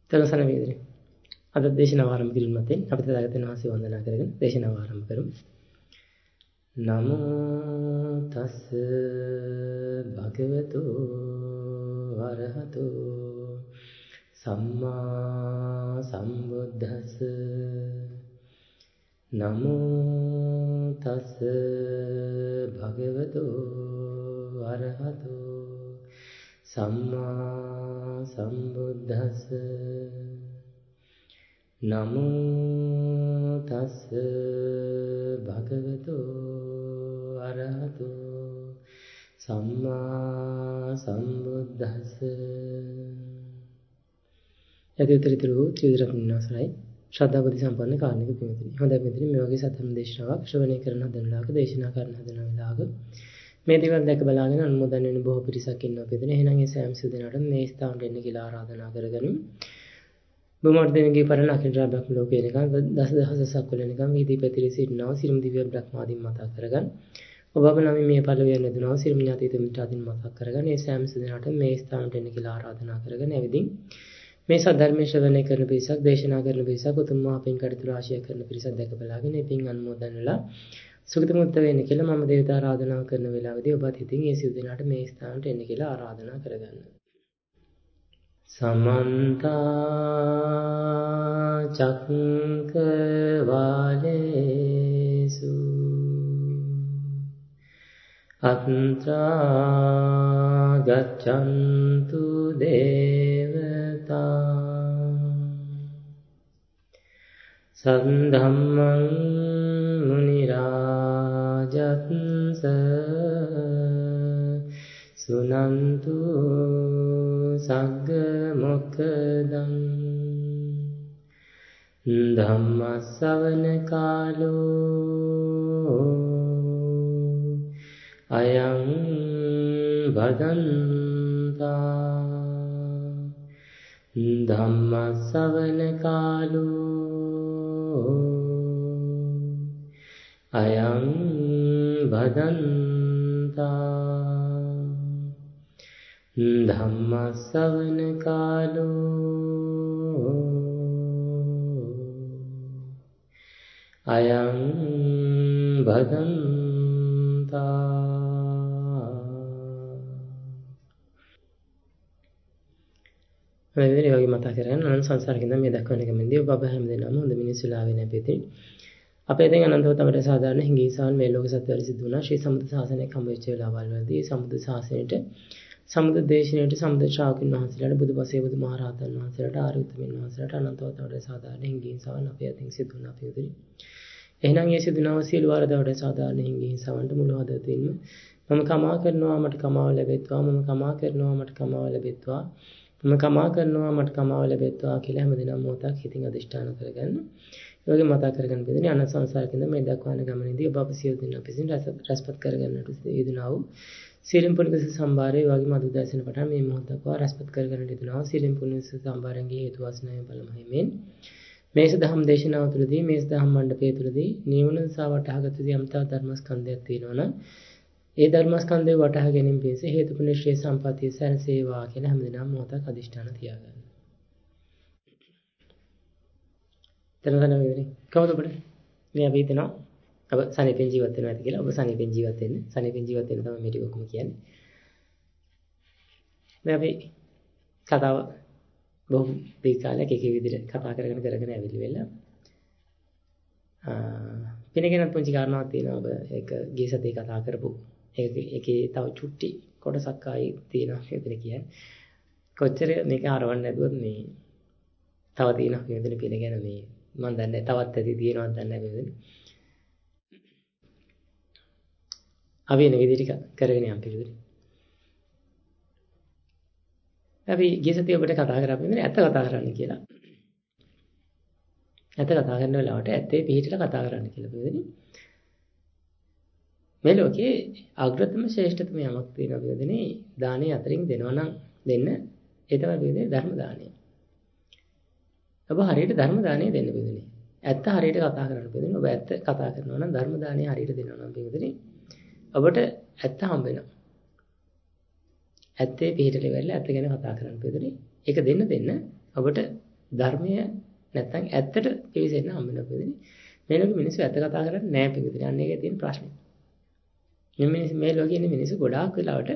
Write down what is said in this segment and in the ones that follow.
තනසන වේදනේ. අද දේශනාව ආරම්භ කිරීම මතින් අපි තථාගතයන් වහන්සේ වන්දනා කරගෙන දේශනාව ආරම්භ කරමු. නමෝ තස් භගවතු වරහතු සම්මා සම්බුද්දස්ස. නමෝ තස් භගවතු වරහතු සම්මා සම්බුද්දස්ස. නමෝ තස් භගවතු අරහතු සම්මා සම්බුද්දස්ස. යදිතරිතරු ත්‍රිවිධ රත්නසරයි ශ්‍රද්ධා බුද්ධ සම්පන්න කාරණික පින්තුනි. හොඳයි පින්තුනි, මේ වගේ සත්‍යම දේශනාවක් ශ්‍රවණය කරන හදනලාක දේශනා කරන හදන වෙලාවක මේ දේවල් දැක බලාගෙන අනුමෝදන් වෙන බොහෝ පිරිසක් ඉන්නවා පිටුනේ. එහෙනම් ඒ සෑම සිදුනට මේ ස්ථානට එන්න කියලා ආරාධනා කරගනිමු. බොමඩ දෙනගේ පරණ අකින්ද්‍රා බ්‍රහ්ම ලෝකේ නිකන් දසදහසක් වල නිකන් වීදී පැතිරී සිටිනවා සිරුම් දිව්‍ය බ්‍රහ්මාදීන් මතක් කරගන්න. ඔබ අප නම් මේ පළවෙනි යනදුනවා සිරුම් ඥාතිත මිත්‍රාදීන් මතක් කරගන්න. ඒ සෑම සිදුනට මේ ස්ථානට එන්න කියලා ආරාධනා කරගෙන ඇවිදින් මේ සද්ධර්මයේ ශ්‍රවණය කරන පිරිසක්, දේශනා කරන පිරිසක්, උතුම් මහ පින් කටයුතු රාශියක් කරන පිරිසක් දැක බලාගෙන මේ පින් අනුමෝදන් වෙලා සුගතමුත්ත වෙන්න කියලා මම දේවතා ආරාධනා කරන වෙලාවදී ඔබත් ඉතින් මේ සිව් දිනකට මේ ස්ථානට එන්න කියලා ආරාධනා කරගන්න. සමන්ත චක්කවාලේසු අත්‍රා ගච්ඡන්තු දේවතා සද්ධම්මං මුනි රාජත්ස සුනන්තු සග්ග මොක්ඛදං ධම්ම ශ්‍රවණ කාලෝ අයං භදන්තා. ධම්ම ශ්‍රවණ කාලෝ අයං භදන්තා. ධම්ම ශ්‍රවණ කාලෝ අයං භදන්තා. මේ වගේ මතක් කරගෙන අනන්ත සංසාරකින් මේ දක්වන ගමන්දී ඔබ හැම දෙනාම හොඳ මිනිස්සුලා වෙන පිටි අපේ දැන් අනන්තව තමයි සාධාරණ හිඟීසාන් මේ ලෝක සත්‍යවල සිද්ධ වුණා. ශ්‍රී සම්බුද්ධ ශාසනයක් හම්බ වෙච්ච වෙලාවල් වලදී සම්බුද්ධ ශාසනයට සම්බුද්ධ දේශනාවට සම්බුද්ධ ශ්‍රාවකින් වහන්සේලාට බුදුපසේ බුදුමහරහතන් වහන්සේලාට ආර්ය උත්තමයන් වහන්සේලාට අනන්තව තමයි සාධාරණ හිඟීසාන් අපේ අතින් සිද්ධ වුණා පිටුදී. එහෙනම් මේ සිදුනව සියලු වරදවලට සාධාරණ හිඟීසාවන්ට මුළු හදවතින්ම මම කමා කරනවා මට කමාව ලැබෙත්වා, මම කමා කරනවා මට කමාව ලැබෙත්වා, මම කමා කරනවා මට කමාව ලැබෙත්වා කියලා හැමදෙනාම මොහොතක් හිතින් අදිෂ්ඨාන කරගන්න. ඒ වගේ මතක් කරගන්න බෙදෙන අනන්ත සංසාරකින්ද මේ දක්වන ගමනේදී ඔබ අප සියලු දෙනා විසින් රැස්පත් කරගන්නට යෙදුණා වූ සීලම් පුණ්‍ය සම්භාරය වගේම අද උදෑසන පටන් මේ මොහොත දක්වා රැස්පත් කරගන්නට යෙදුණා වූ සීලම් පුණ්‍ය සම්භාරයන්ගේ හේතු වාසනාවෙන් බලමහිමෙන් මේස දහම් දේශනාව තුළදී මේස දහම් මණ්ඩපය තුළදී නිවන සා වටහාගත යම්තා ධර්මස්කන්ධයක් තියෙනවා නම් ඒ ධර්මස්කන්ධය වටහා ගැනීම පිණිස හේතුපුණ්‍ය ශ්‍රේ සම්පත්තිය සැනසේවා කියලා හැමදෙනාම මොහොතක් අදිෂ්ඨාන තියාගන්න. තනතන වේදනේ කවුද ඔබට මේ අපි හිතනවා ඔබ සනීපෙන් ජීවත් වෙනවා ඇති කියලා. ඔබ සනීපෙන් ජීවත් වෙන්න. සනීපෙන් ජීවත් වෙන්න තමයි මේ ටික ඔක්කොම කියන්නේ. දැන් අපි කතාව බොහොම දීර්ඝ කාලයක් එක විදිහට කතා කරගෙන ඇවිල්ලි වෙලා පිනගෙන පුංචි කාරණාවක් තියෙනවා. ඔබ ඒක ගිය සතියේ කතා කරපු ඒකේ තව චුට්ටි කොටසක් ආයි තියෙනවා මෙතන කියන්නේ. කොච්චර මේක ආරවන්න නැතුවත් මේ තව තියෙනවා මෙතන පිනගෙන මේ මම දන්නේ තවත් ඇති තියෙනවද දන්නේ නැහැ මෙතන. අපි එන විදිහට කරගෙන යන්න පිළිතුරු. අපි ගිය සතියේ ඔබට කතා කරා පිළිතුරු ඇත්ත කතා කරන්න කියලා. ඇත්ත කතා කරන වෙලාවට ඇත්තේ පිළිහිටට කතා කරන්න කියලා පිළිතුරු. මේ ලෝකේ අග්‍රතම ශ්‍රේෂ්ඨතම යමක් තියෙනවා පිළිතුරුනේ දානේ අතරින් දෙනවා නම් දෙන්න ඒ තමයි පිළිතුරු ධර්ම දානය. ඔබ හරියට ධර්ම දානය දෙන්න පිළිතුරුනේ. ඇත්ත හරියට කතා කරන්න පිළිතුරුනේ. ඔබ ඇත්ත කතා කරනවා නම් ධර්ම දානය හරියට දෙනවා නම් පිළිතුරුනේ ඔබට ඇත්ත හම්බ වෙනවා. ඇත්තේ පිළිහිටට වෙලා ඇත්ත ගැන කතා කරන්න පිළිතුරුනේ. ඒක දෙන්න ඔබට ධර්මය නැත්තම් ඇත්තට පිවිසෙන්න හම්බ වෙනවා පිළිදෙන. මේ ලෝකෙ මිනිස්සු ඇත්ත කතා කරන්නේ නැහැ පිළිදෙන. අන්න ඒකේ තියෙන ප්‍රශ්නේ. මේ ලෝකෙ ඉන්න මිනිස්සු ගොඩාක් වෙලාවට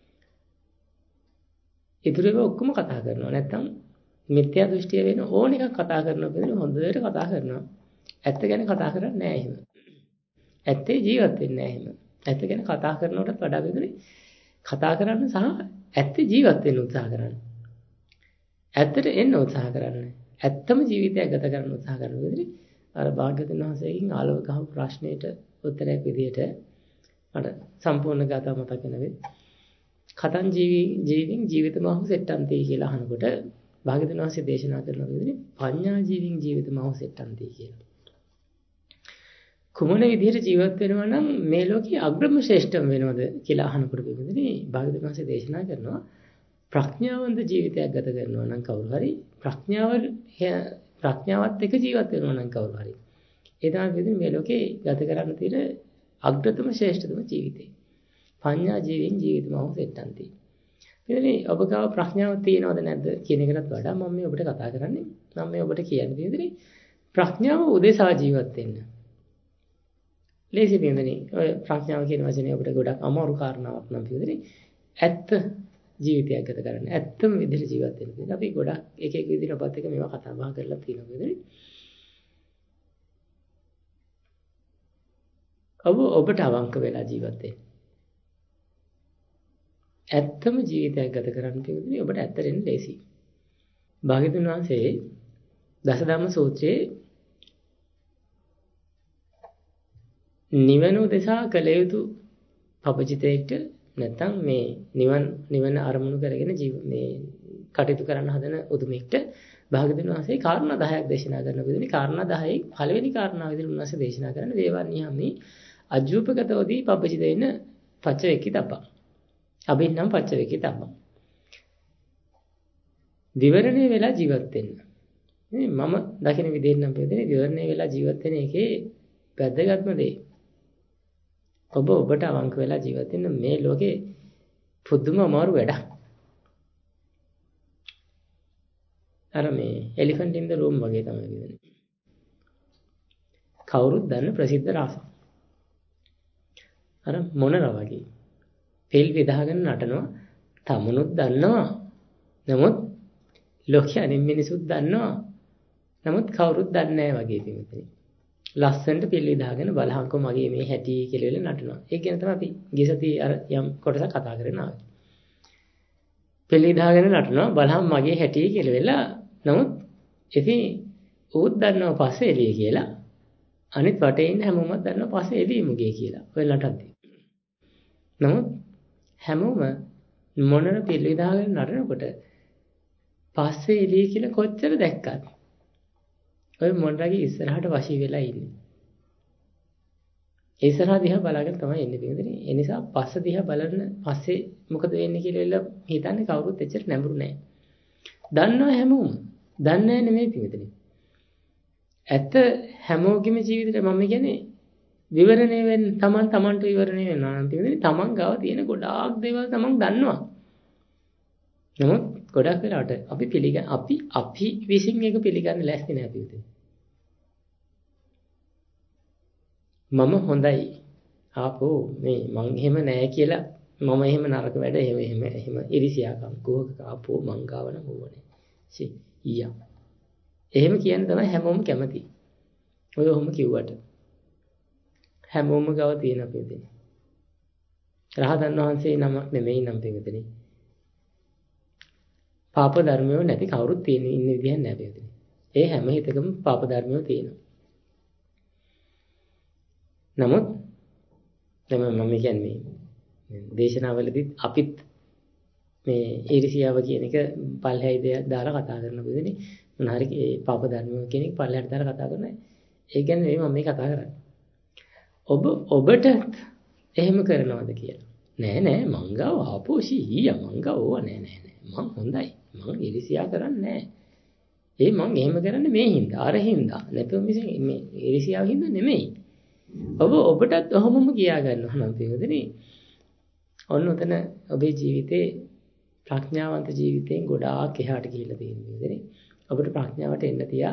ඉතුරු ඒවා ඔක්කොම කතා කරනවා. නැත්තම් මිත්‍යා දෘෂ්ටිය වෙන ඕන එකක් කතා කරනවා පිළිදෙන හොඳට කතා කරනවා. ඇත්ත ගැන කතා කරන්නේ නැහැ එහෙම. ඇත්තේ ජීවත් වෙන්නේ නැහැ එහෙම. ඇත්ත ගැන කතා කරනකොටත් වඩා වෙන්නේ කතා කරන්න සහ ඇත්තේ ජීවත් වෙන්න උත්සාහ කරන්න. ඇත්තට එන්න උත්සාහ කරන්න. ඇත්තම ජීවිතයක් ගත කරන්න උත්සාහ කරන විදිහට අර භාග්‍යවතුන් වහන්සේගෙන් ආලෝක අහපු ප්‍රශ්නෙට උත්තරයක් විදිහට මට සම්පූර්ණ ගාථා මතක වෙනවෙ. කතං ජීවින් ජීවිතමහු සෙට්ටන්ති කියලා අහනකොට භාග්‍යවතුන් වහන්සේ දේශනා කරන විදිහට පඤ්ඤා ජීවින් ජීවිතමහු සෙට්ටන්ති කියලා. කුමන විදිහට ජීවත් වෙනවා නම් මේ ලෝකයේ අග්‍රම ශ්‍රේෂ්ඨම වෙනවද කියලා අහනකොට වෙන්නේ භාග්‍යවතුන් වහන්සේ දේශනා කරනවා ප්‍රඥාවන්ත ජීවිතයක් ගත කරනවා නම් කවුරු හරි ප්‍රඥාවත් එක්ක ජීවත් වෙනවා නම් කවුරු හරි ඒ තමයි වෙන්නේ මේ ලෝකේ ගත කරන්න තියෙන අග්‍රතම ශ්‍රේෂ්ඨතම ජීවිතේ. පඤ්ඤා ජීවින් ජීවිතමහු සෙට්ටන්ති. ඉතින් ඔබ ගාව ප්‍රඥාව තියෙනවද නැද්ද කියන එකකට වඩා මම මේ ඔබට කතා කරන්නේ මම මේ ඔබට කියන්නේ විදිහට ප්‍රඥාව උදෙසා ජීවත් වෙන්න. ලේසි වෙනදනේ ඔය ප්‍රඥාව කියන වචනේ අපිට ගොඩක් අමාරු කාරණාවක් නම් පිළිදෙන්නේ ඇත්ත ජීවිතයක් ගත කරන්න ඇත්තම විදිහට ජීවත් වෙන්න. ඉතින් අපි ගොඩක් එක විදිහට ඔබත් එක්ක මේවා කතා බහ කරලා තියෙනවා විදිහට. ඔබට අවංක වෙලා ජීවත් වෙන්න. ඇත්තම ජීවිතයක් ගත කරන්න තියෙන්නේ ඔබට ඇත්තටම ලේසි. භාග්‍යවතුන් වහන්සේ දසධම්ම සූත්‍රයේ නිවන උදෙසා කළ යුතු පබජිතේට නැත්තම් මේ නිවන අරමුණු කරගෙන මේ කටයුතු කරන්න හදන උතුමෙක්ට භාග්‍යවතුන් වහන්සේ කාරණා 10ක් දේශනා කරන විදිහට කාරණා 10යි පළවෙනි කාරණාව විදිහට උන්වහන්සේ දේශනා කරන්නේ වේවන්නියම්මි අජූපගතෝදී පබජිතේන පච්චවේකී තබ්බා. අබින්නම් පච්චවේකී තබ්බා. විවරණය වෙලා ජීවත් වෙන්න. මේ මම දකින විදිහෙන් නම් කියදෙන්නේ විවරණය වෙලා ජීවත් වෙන එකේ වැදගත්ම දේ. ඔබට අවංක වෙලා ජීවත් වෙන්න මේ ලෝකේ පුදුම අමාරු වැඩක්. අර මේ elephant in the room වගේ තමයි කියන්නේ. කවුරුත් දන්න ප්‍රසිද්ධ රාසක්. අර මොනරා වගේ. තෙල් විදාගෙන නටනවා තමනුත් දන්නවා. නමුත් ලෝකයේ අනිත් මිනිසුත් දන්නවා. නමුත් කවුරුත් දන්නේ නැහැ වගේ පිළිතුරයි. ලස්සනට පිළි දාගෙන බලහංකෝ මගේ මේ හැටි කියලා වෙල නටනවා. ඒක ගැන තමයි අපි ගියසති අර යම් කොටසක් කතා කරගෙන ආවේ. පිළි දාගෙන නටනවා බලහම් මගේ හැටි කියලා වෙල. නමුත් ඉතින් ඌත් දන්නවා පස්සේ එළිය කියලා. අනිත් වටේ ඉන්න හැමෝම දන්නවා පස්සේ එළිය මුගේ කියලා. ඔය නටද්දි. නමුත් හැමෝම මොනර පිළි දාගෙන නටනකොට පස්සේ එළිය කියලා කොච්චර දැක්කත් ඔය මොණරගේ ඉස්සරහට වශී වෙලා ඉන්නේ. ඒ ඉස්සරහා දිහා බලාගෙන තමයි එන්නේ පිටින්. ඒ නිසා පස්ස දිහා බලන පස්සේ මොකද වෙන්නේ කියලා හිතන්නේ කවුරුත් එච්චර නැඹුරු නැහැ. දන්නවා හැමෝම. දන්නේ නැහැ නෙමෙයි පිටින්. ඇත්ත හැමෝගෙම ජීවිතේ මම කියන්නේ විවරණය වෙන්න තමන්ට විවරණය වෙනවා නම් පිටින් තමන් ගාව තියෙන ගොඩාක් දේවල් තමන් දන්නවා. නමුත් ගොඩක් වෙලාවට අපි විසින් ඒක පිළිගන්න ලැස්ති නෑ පිටින්. මම හොඳයි. ආපෝ මේ මං එහෙම නෑ කියලා මම එහෙම නරක වැඩ එහෙම ඉරිසියාකම් කෝක ආපෝ මං ගාව නම් ඕනේ. ඊයා. එහෙම කියන්නේ තමයි හැමෝම කැමති. ඔය ඔහොම කිව්වට. හැමෝම ගාව තියෙන පිටින්. රහතන් වහන්සේ නමක් නෙමෙයි නම් පිටින්. පාප ධර්මයෝ නැති කවුරුත් තියෙන ඉන්න විදිහක් නැහැ පිටින්. ඒ හැම හිතකම පාප ධර්මයෝ තියෙනවා. නමුත් තමයි මම කියන්නේ දේශනාවලදීත් අපිත් මේ ඊර්ෂියාව කියන එක පල්හැයි දෙයක් දාලා කතා කරන බුදුනේ මොන හරි ඒ පාප ධර්මයෝ කියන එක පල්හැයට දාලා කතා කරනවා. ඒ කියන්නේ මම මේ කතා කරන්නේ. ඔබට එහෙම කරනවද කියලා. නෑ මං ගාව ආපෝ ඊයා මං ගාව ඕවා නෑ. මං හොඳයි. මං ඉරිසියා කරන්නේ නැහැ. මං එහෙම කරන්නේ මේ හින්දා, අර හින්දා. නැතුව මේ ඉරිසියාව හින්දා නෙමෙයි. ඔබටත් ඔහොමම කියා ගන්නවා නම් පිටුදෙනේ. ඔන්න උතන ඔබේ ජීවිතේ ප්‍රඥාවන්ත ජීවිතයෙන් ගොඩාක් එහාට ගිහිල්ලා තියෙනවා පිටුදෙනේ. ඔබට ප්‍රඥාවට එන්න තියා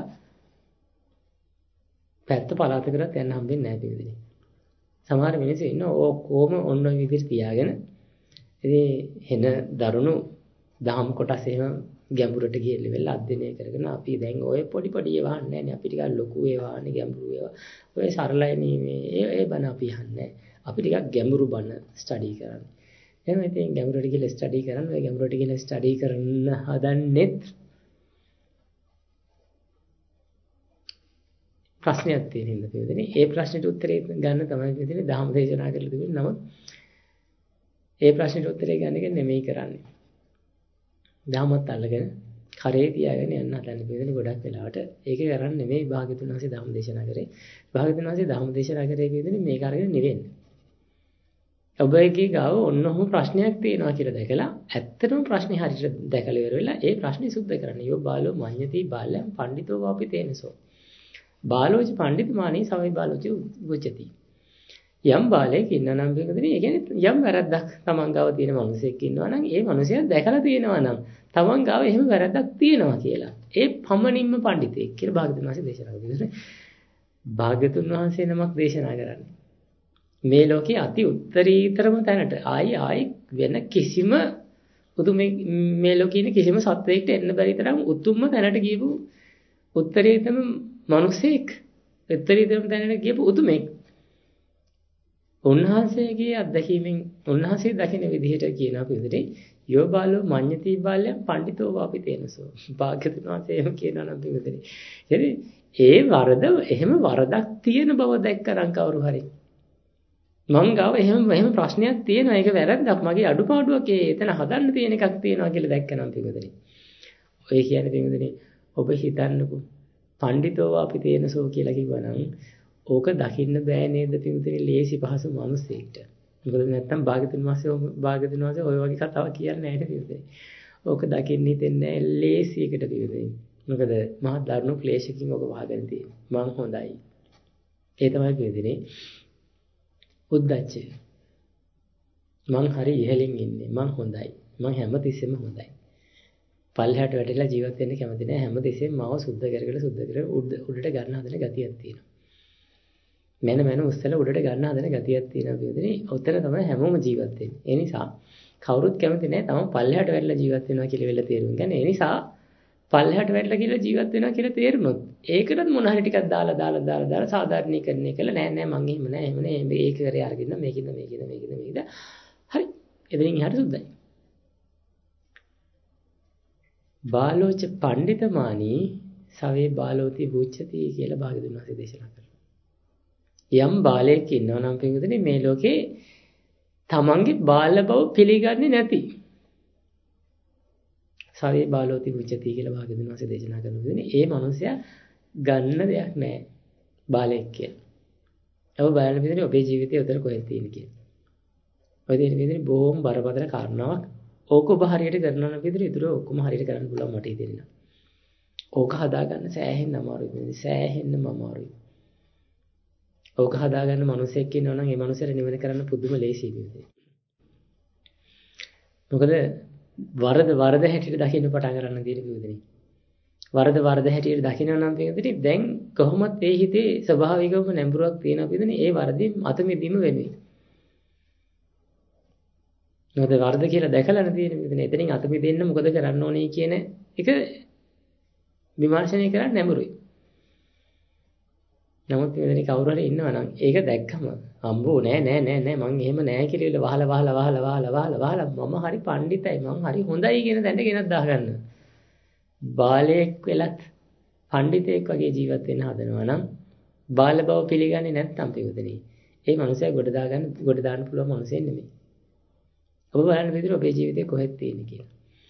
පැත්ත පලාතකට යන්න හම්බෙන්නේ නැහැ පිළිදෙන්නේ. සමහර මිනිස්සු ඉන්නවා කොහොම ඔන්න ඔය විදිහට තියාගෙන ඉතින් එන දරුණු දහම් කොටස් එහෙම ගැඹුරට ගිහිල්ලා වෙලා අධ්‍යයනය කරගෙන අපි දැන් ඔය පොඩි පොඩි ඒවා අහන්නේ නැහැ නේ. අපි ටිකක් ලොකු ඒවා අහන්නේ ගැඹුරු ඒවා. ඔය සරලයි මේ ඒ බණ අපි අහන්නේ. අපි ටිකක් ගැඹුරු බණ ස්ටඩි කරන්නේ. එහෙනම් ඉතින් ගැඹුරට ගිහිල්ලා ස්ටඩි කරන්න ඔය ගැඹුරට ගිහිල්ලා ස්ටඩි කරන්න හදන්නෙත් ප්‍රශ්නයක් තියෙන හින්දා පිළිදෙනේ. ඒ ප්‍රශ්නෙට උත්තරේ ගන්න තමයි පිළිදෙනේ දහම් දේශනා කරලා තිබුණේ. නමුත් ඒ ප්‍රශ්නෙට උත්තරේ ගන්න එක නෙමෙයි කරන්නේ. දහමත් අල්ලගෙන කරේ තියාගෙන යන්න හදන්නේ පිළිදෙනේ ගොඩක් වෙලාවට. ඒක කරන්නේ නෙමෙයි භාග්‍යතුන් වහන්සේ දහම් දේශනා කරේ. භාග්‍යතුන් වහන්සේ දහම් දේශනා කරේ පිළිදෙනේ මේක අරගෙන නෙවෙන්නේ. ඔබගේ ගාව ඔන්නෝම ප්‍රශ්නයක් තියෙනවා කියලා දැකලා ඇත්තටම ප්‍රශ්නේ හරියට දැකලා ඉවර වෙලා ඒ ප්‍රශ්නේ සුද්ධ කරන්න. යෝ බාලෝ මඤ්ඤති බාලයන් පඬිතෝ වාපි තේනසෝ. බාලෝච පඬිතුමානි සමයි බාලෝච උච්චති. යම් බාලයෙක් ඉන්නා නම් පිළිදෙනේ ඒ කියන්නේ යම් වැරද්දක් තමන් ගාව තියෙන මිනිසෙක් ඉන්නවා නම් ඒ මිනිසයා දැකලා තියෙනවා නම් තමන් ගාව එහෙම වැරද්දක් තියෙනවා කියලා. ඒ පමණින්ම පඬිතෙක් කියලා භාග්‍යතුන් වහන්සේ දේශනා කරනවා. භාග්‍යතුන් වහන්සේ නමක් දේශනා කරන්නේ මේ ලෝකේ අති උත්තරීතරම තැනට ආයි වෙන කිසිම මේ ලෝකේ ඉන්න කිසිම සත්වයකට එන්න බැරි තරම් උතුම්ම තැනට ගියපු උත්තරීතරම මිනිසෙක් උත්තරීතරම තැනට ගියපු උතුමෙක්. උන්වහන්සේගේ අත්දැකීමෙන් උන්වහන්සේ දකින විදිහට කියනවා පිළිදෙනේ යෝ බාලෝ මඤ්ඤති බාලයන් පඬිතෝ වාපි තේනසෝ. භාග්‍යතුන් වහන්සේ එහෙම කියනවා නම් පිළිදෙනේ. ඒ වරද එහෙම වරදක් තියෙන බව දැක්කරන් කවුරු හරි මං ගාව එහෙම ප්‍රශ්නයක් තියෙනවා. ඒක වැරද්දක්. මගේ අඩුපාඩුවක් එතන හදන්න තියෙන එකක් තියෙනවා කියලා දැක්කනම් පිළිදෙනේ. ඔය කියන්නේ පිළිදෙනේ ඔබ හිතන්නකෝ පඬිතෝ අපි තේනසෝ කියලා කිව්වනම් ඕක දකින්න බෑ නේද පිළිදෙනේ ලේසි පහසු මිනිස්සෙක්ට. මොකද නැත්තම් භාග්‍යතුන් වහන්සේ ඔය වගේ කතාවක් කියන්නේ නැහැ නේද පිළිදෙනේ. ඕක දකින්න හිතෙන්නේ නැහැ ලේසි එකට පිළිදෙනේ. මොකද මහා දරුණු ක්ලේශකින් ඕක වහගෙන තියෙන්නේ. මං හොඳයි. ඒ තමයි පිළිදෙනේ. උද්දච්චය. මං හරි ඉහළින් ඉන්නේ. මං හොඳයි. මං හැමතිස්සෙම හොඳයි. පල්ලෙහාට වැටිලා ජීවත් වෙන්න කැමති නැහැ. හැමතිස්සෙම මාව සුද්ධ කරගෙන උඩට ගන්න හදන ගතියක් තියෙනවා. මන උස්සලා උඩට ගන්න හදන ගතියක් තියෙනවා පිළිදෙනේ. උතන තමයි හැමෝම ජීවත් වෙන්නේ. ඒ නිසා කවුරුත් කැමති නැහැ තමන් පල්ලෙහාට වැටිලා ජීවත් වෙනවා කියලා වෙලා තේරුම් ගන්න. ඒ නිසා පල්ලෙහාට වැටිලා කියලා ජීවත් වෙනවා කියලා තේරුනොත් ඒකටත් මොන හරි ටිකක් දාලා සාධාරණීකරණය කළා නෑ මං එහෙම නෑ මේක කරේ අරගෙන මේකද හරි එතනින් එහාට සුද්ධයි. බාලෝච පඬිතමානි සවේ බාලෝති බුච්චති කියලා භාග්‍යවතුන් වහන්සේ දේශනා කරනවා. යම් බාලයෙක් ඉන්නවා නම් පින්වතුනි මේ ලෝකේ තමන්ගේ බාල බව පිළිගන්නේ නැති සවේ බාලෝති බුච්චති කියලා භාග්‍යවතුන් වහන්සේ දේශනා කරනවා. ඒ මනුස්සයා ගන්න දෙයක් නැහැ බාලයෙක් කියලා. ඔබ බලන්න පිළිදෙනේ ඔබේ ජීවිතයේ උතර කොහෙද තියෙන්නේ කියලා. ඔය දෙන පිළිදෙනේ බොහොම බරපතල කාරණාවක්. ඕක ඔබ හරියට කරනවා නම් පිළිදෙනේ ඉතුරු ඔක්කොම හරියට කරන්න පුළුවන් මට හිතෙනවා. ඕක හදාගන්න සෑහෙන්න අමාරුයි. සෑහෙන්නම අමාරුයි. ඕක හදාගන්න මිනිසෙක් ඉන්නවා නම් ඒ මිනිසෙට නිවන කරන්න පුදුම ලේසියි පිළිදෙනේ. මොකද වරද හැටියට දකින්න පටන් ගන්න තියෙන පිළිදෙනේ. වරද හැටියට දකින්න නම් පිළිදෙනේ දැන් කොහොමත් ඒ හිතේ ස්වභාවිකවම නැඹුරුවක් තියෙනවා පිළිදෙනේ ඒ වරදින් අත මිදීම වෙනුයි. මොකද වරද කියලා දැකලා නැතිනේ පිළිදෙනේ. එතනින් අත මිදෙන්න මොකද කරන්න ඕනේ කියන එක විමර්ශනය කරන්න නැඹුරුයි. නමුත් පිළිදෙනේ කවුරු හරි ඉන්නවා නම් ඒක දැක්කම අම්බෝ නෑ මං එහෙම නෑ කියලා වහලා මම හරි පඬිතයි මං හරි හොඳයි කියන දැනට ගෙනත් දාගන්න. බාලයෙක් වෙලත් පඬිතෙක් වගේ ජීවත් වෙන්න හදනවා නම් බාල බව පිළිගන්නේ නැත්නම් පිළිදෙනේ. ඒ මනුස්සයා ගොඩ දාන්න පුළුවන් මනුස්සයෙක් නෙමෙයි. ඔබ බලන්න විදිහට ඔබේ ජීවිතේ කොහෙද තියෙන්නේ කියලා.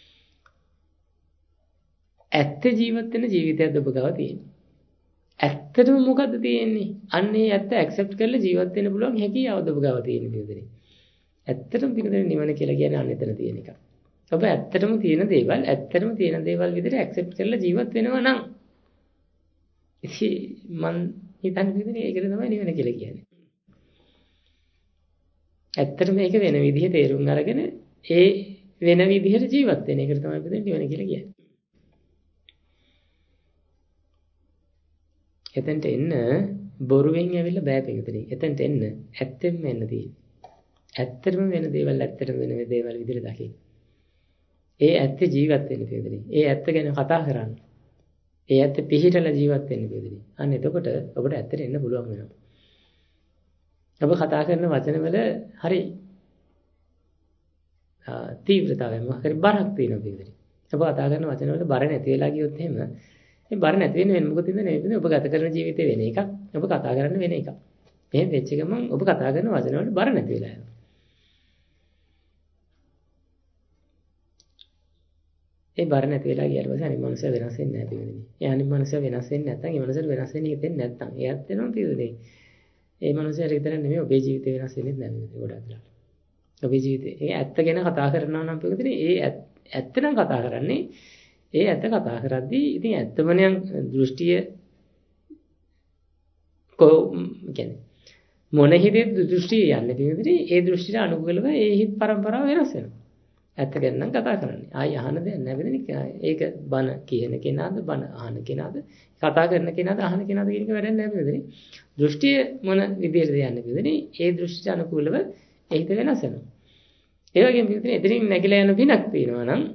ඇත්ත ජීවත් වෙන ජීවිතයක්ද ඔබ ගාව තියෙන්නේ. ඇත්තටම මොකද්ද තියෙන්නේ? අන්න ඒ ඇත්ත ඇක්සෙප්ට් කරලා ජීවත් වෙන්න පුළුවන් හැකියාවද ඔබ ගාව තියෙන්නේ පිළිදෙනේ. ඇත්තටම පිළිදෙනේ නිවන කියලා කියන්නේ අන්න එතන තියෙන එක. ඔබ ඇත්තටම තියෙන දේවල් විදිහට ඇක්සෙප්ට් කරලා ජීවත් වෙනවා නම් ඉතින් මං හිතන්නේ පිළිදෙනේ ඒකද තමයි නිවන කියලා කියන්නේ. ඇත්තටම මේක වෙන විදිහ තේරුම් අරගෙන ඒ වෙන විදිහට ජීවත් වෙන එකට තමයි පිළිදෙනේ නිවන කියලා කියන්නේ. එතනට එන්න බොරුවෙන් ඇවිල්ලා බෑ පිටුතුනි. එතනට එන්න ඇත්තෙන්ම එන්න තියෙන්නේ. ඇත්තටම වෙන දේවල් ඇත්තටම වෙන දේවල් විදිහට දකින්න. ඒ ඇත්ත ජීවත් වෙන්න පිටුතුනි. ඒ ඇත්ත ගැන කතා කරන්න. ඒ ඇත්ත පිළිහිටලා ජීවත් වෙන්න පිටුතුනි. අන්න එතකොට ඔබට ඇත්තට එන්න පුළුවන් වෙනවා. ඔබ කතා කරන වචනවල හරි තීව්‍රතාවයක් මොකක් හරි බරක් තියෙනවා පිටුතුනි. ඔබ කතා කරන වචනවල බර නැති වෙලා ගියොත් එහෙම මේ බර නැති වෙන්නේ මොකද නෙවෙයි ඔබ ගත කරන ජීවිතේ වෙන එකක්. ඔබ කතා කරන්නේ වෙන එකක්. එහෙම වෙච්ච ගමන් ඔබ කතා කරන වචනවල බර නැති වෙලා යනවා. ඒ බර නැති වෙලා ගියාට පස්සේ අනිත් මනුස්සය වෙනස් වෙන්නේ නැහැ පිළිදෙන්නේ. ඒ අනිත් මනුස්සය වෙනස් වෙන්නේ නැත්නම් ඒ මනුස්සයට වෙනස් වෙන්න හිතෙන්නේ නැත්නම් එයාත් වෙනවා පිළිදෙන්නේ. ඒ මනුස්සයට විතර නෙමෙයි ඔබේ ජීවිතේ වෙනස් වෙන්නේ නැහැ පිළිදෙන්නේ ගොඩක් වෙලාවට. ඔබේ ජීවිතේ ඒ ඇත්ත ගැන කතා කරනවා නම් පිළිදෙන්නේ ඒ ඇත්ත නම් කතා කරන්නේ ඒ ඇත්ත කතා කරද්දී ඉතින් ඇත්තමනේ දෘෂ්ටිය කියන්නේ මොන හිතේ දෘෂ්ටිය යන්නේ පිළිදෙන්නේ ඒ දෘෂ්ටියට අනුකූලව ඒ හිත් පරම්පරාව වෙනස් වෙනවා. ඇත්ත ගැන නම් කතා කරන්නේ. ආයි අහන දෙයක් නැහැ ඒක බන කියන කෙනාද බන අහන කෙනාද කතා කරන කෙනාද අහන කෙනාද කියන එක වැඩක් නැහැ බෙදෙන්නේ. දෘෂ්ටිය මොන විදිහටද යන්නේ බෙදෙන්නේ. ඒ දෘෂ්ටියට අනුකූලව ඒ හිත වෙනස් වෙනවා. ඒ වගේම බෙදෙන්නේ එතනින් නැగిලා යන පිනක් තියෙනවා නම්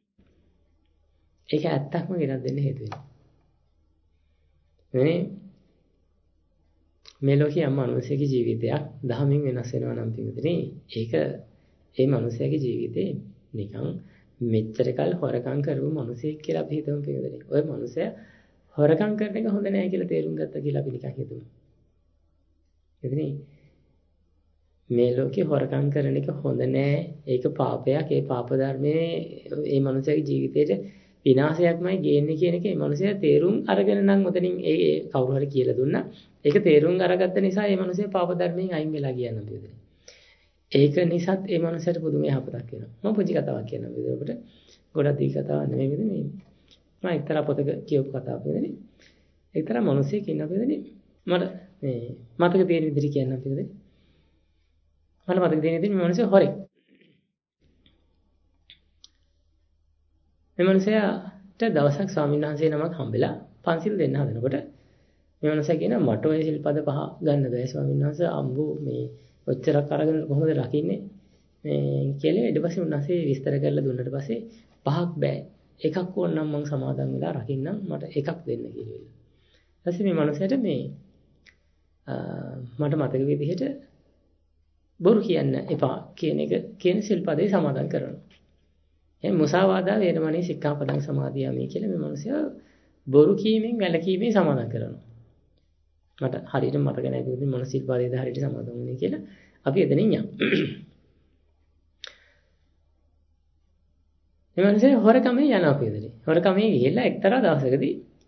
ඒක ඇත්තක්ම ගෙනත් දෙන්න හේතු වෙනවා. මේ ලෝකයේ අමනුෂ්‍යගේ ජීවිතයක් දහමින් වෙනස් වෙනවා නම් බෙදෙන්නේ ඒක ඒ මනුස්සයාගේ ජීවිතේ නිකන් මෙච්චර කල් හොරකම් කරපු මිනිසෙක් කියලා අපි හිතමු පිළිදෙන්නේ. ඔය මිනිසයා හොරකම් කරන එක හොඳ නෑ කියලා තේරුම් ගත්තා කියලා අපි නිකන් හිතමු. එතනේ මේ ලෝකේ හොරකම් කරන එක හොඳ නෑ. ඒක පාපයක්. ඒ පාප ධර්මයේ ඒ මිනිසයාගේ ජීවිතේට විනාශයක්මයි ගේන්නේ කියන එක මේ මිනිසයා තේරුම් අරගෙන නම් උතනින් ඒ කවුරු හරි කියලා දුන්නා. ඒක තේරුම් අරගත්ත නිසා මේ මිනිසයා පාප ධර්මයෙන් අයින් වෙලා ගියා නම් පිළිදෙන්නේ. ඒක නිසාත් ඒ මනුස්සයට පුදුම යහපතක් වෙනවා. මම පුංචි කතාවක් කියන්නම් ඔබට. ගොඩක් දී කතාවක් නෙමෙයි මේ. මම එක්තරා පොතක කියපු කතාවක් වෙන්නේ. එක්තරා මිනිහෙක් ඉන්නවා වෙන්නේ. මට මේ මතක තියෙන විදිහට කියන්නම් පිළිදෙන්නේ. මට මතක තියෙන විදිහට මේ මිනිස්සු හොරෙක්. මේ මිනිසයාට දවසක් ස්වාමීන් වහන්සේ නමක් හම්බෙලා පන්සිල් දෙන්න හදනකොට මේ මිනිසා කියනවා මට ඔය සිල්පද 5 ගන්න බෑ ස්වාමීන් වහන්සේ අම්බු මේ ඔච්චරක් අරගෙන කොහොමද රකින්නේ මේ කියලා ඊට පස්සේ උන්වහන්සේ විස්තර කරලා දුන්නාට පස්සේ 5ක් බෑ එකක් ඕනනම් මම සමාදන් වෙලා රකින්නම් මට එකක් දෙන්න කියලා. ඊපස්සේ මේ මනුස්සයාට මේ මට මතක විදිහට බොරු කියන්න එපා කියන එක කියන සිල්පදේ සමාදන් කරනවා. එහෙනම් මුසාවාදා වේරමණී සික්ඛාපදං සමාදියාමි කියලා මේ මනුස්සයා බොරු කීමෙන් වැළකීමේ සමාදන් කරනවා. මට හරියට මතක නැහැ කිව්වොත් මොන සිල්පදේද හරියට සමාදන් වුනේ කියලා අපි එතනින් යමු. මේ මිනිස්සේ හොරකමේ යනවා පිළිදෙලි. හොරකමේ ගිහිල්ලා එක්තරා දවසකදී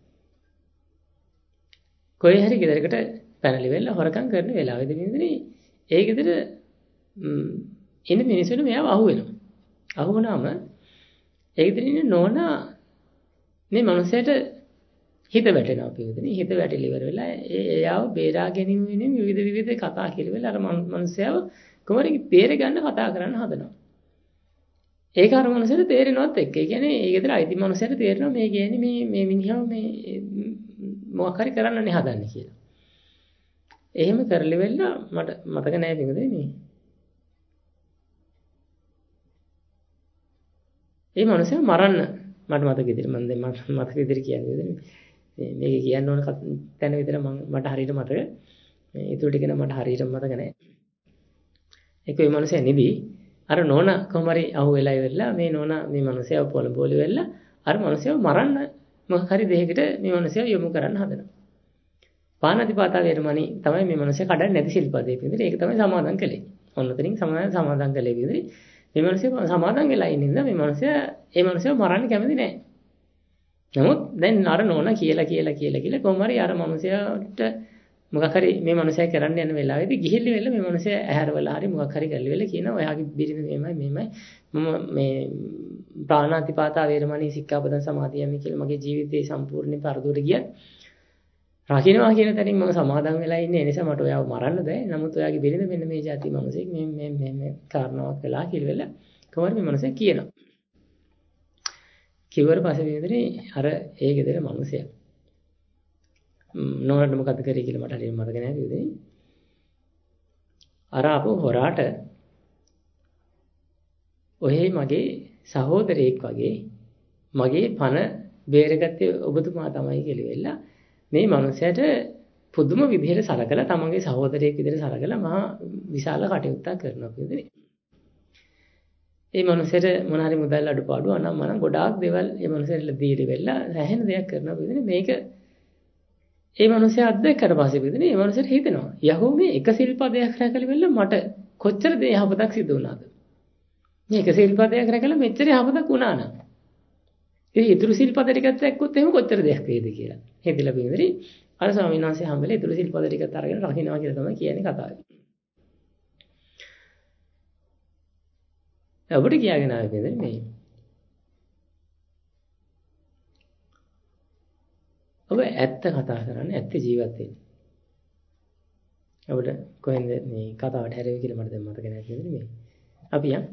කොයි හරි ගෙදරකට පැනලි වෙලා හොරකම් කරන වෙලාවෙදී පිළිදෙලි ඒ ගෙදර ඉන්න මිනිස්සුන්ට මෙයාව අහුවෙනවා. අහුවුණාම ඒ ගෙදර ඉන්න නෝනා මේ මිනිස්සයාට හිත වැටෙනවා පිළිදෙනි. හිත වැටිලි ඉවර වෙලා එයාව බේරා ගැනීම වෙනුවෙන් විවිධ කතා කියලා අර මනුස්සයාව කොහොමද බේර ගන්න කතා කරන්න හදනවා. ඒක අර මනුස්සයාට තේරෙනවත් එක්ක. ඒ කියන්නේ ඒ ගෙදර අයිති මනුස්සයාට තේරෙනවා මේ කියන්නේ මේ මිනිහව මේ මොකක් හරි කරන්නනේ හදන්නේ කියලා. එහෙම කරලි වෙලා මට මතක නැහැ පිටුදේ මේ. ඒ මනුස්සයා මරන්න මට මතක විදිහට මම දැන් මතක විදිහට කියන්නේ මේක කියන්න ඕන තැන විතර මට හරියට මතක ඒ ඊටු ටික නම් මට හරියට මතක නැහැ. ඒක මේ මනුස්සයා නිදි අර නෝනා කොහොම හරි අහුවෙලා ඉවරලා මේ නෝනා මේ මනුස්සයාව පොළඹෝලි වෙලා අර මනුස්සයාව මරන්න මොකක් හරි දෙයකට මේ මනුස්සයාව යොමු කරන්න හදනවා. පාණාතිපාතා වේරමණී තමයි මේ මනුස්සයා කඩන්නේ නැති ශිල්පදේ පිළිදෙල ඒක තමයි සමාදන් කළේ. ඔන්නතරින් සමාදන් කළේ පිළිදෙල මේ මනුස්සයා සමාදන් වෙලා ඉන්නින්ද මේ මනුස්සයා ඒ මනුස්සයාව මරන්න කැමති නැහැ. නමුත් දැන් අර නෝනා කියලා කොහොම හරි අර මනුස්සයාට මොකක් හරි මේ මනුස්සයා කරන්න යන වෙලාවේදී ගිහිල්ලි වෙලා මේ මනුස්සයා ඇහැරවලා හරි මොකක් හරි කරලි වෙලා කියනවා ඔයාගේ බිරිඳ මෙහෙමයි මම මේ ප්‍රාණාතිපාතා වේරමණී සික්ඛාපදං සමාදියාමි කියලා මගේ ජීවිතේ සම්පූර්ණයෙන් පරදුවට ගියත් රකින්නවා කියන තැනින් මම සමාදන් වෙලා ඉන්නේ ඒ නිසා මට ඔයාව මරන්න බෑ නමුත් ඔයාගේ බිරිඳ මෙන්න මේ જાති මනුස්සෙක් මේ කාරණාවක් කළා කියලා වෙලා කොහොමද මේ මනුස්සයා කියනවා කිව්වට පස්සේ විතරේ අර ඒ ගෙදර මනුස්සයා නෝනට මොකද කරේ කියලා මට හරියට මතක නැහැ පිළිදෙනි. අර අපෝ හොරාට ඔහේ මගේ සහෝදරයෙක් වගේ මගේ පණ බේරගත්තේ ඔබතුමා තමයි කියලා වෙලා මේ මනුස්සයාට පුදුම විදිහට සලකලා තමන්ගේ සහෝදරයෙක් විදිහට සලකලා මහා විශාල කටයුත්තක් කරනවා පිළිදෙනි. මේ මනුස්සයාට මොන හරි මුදල් අඩුපාඩු අනම්මනම් ගොඩාක් දේවල් මේ මනුස්සයාට දීලා වෙලා හැහෙන දෙයක් කරනවා පිළිදෙනි. මේක ඒ මනුස්සයා අත්දැක්කට පස්සේ පිළිදෙනි මේ මනුස්සයාට හිතෙනවා යහෝ මේ එක සිල්පදයක් රැකලා වෙලා මට කොච්චර දේ යහපතක් සිදු වුණාද? මේ එක සිල්පදයක් රැකලා මෙච්චර යහපතක් වුණා නම් ඉතින් ඊතුරු සිල්පද ටිකත් එක්කොත් එහෙම කොච්චර දෙයක් වේද කියලා. හිතලා පිළිදෙනි අර ස්වාමීන් වහන්සේ හම්බෙලා ඊතුරු සිල්පද ටිකත් අරගෙන රකින්නවා කියලා තමයි කියන්නේ කතාවේ. ඔබට කියාගෙන ආවේ පිළිදෙනි මේ ඔබ ඇත්ත කතා කරන්නේ ඇත්ත ජීවත් වෙන්නේ. ඔබට කොහෙන්ද මේ කතාවට හැරෙන්නේ කියලා මට දැන් මතක නැහැ කියන්නේ මේ. අපි යන්.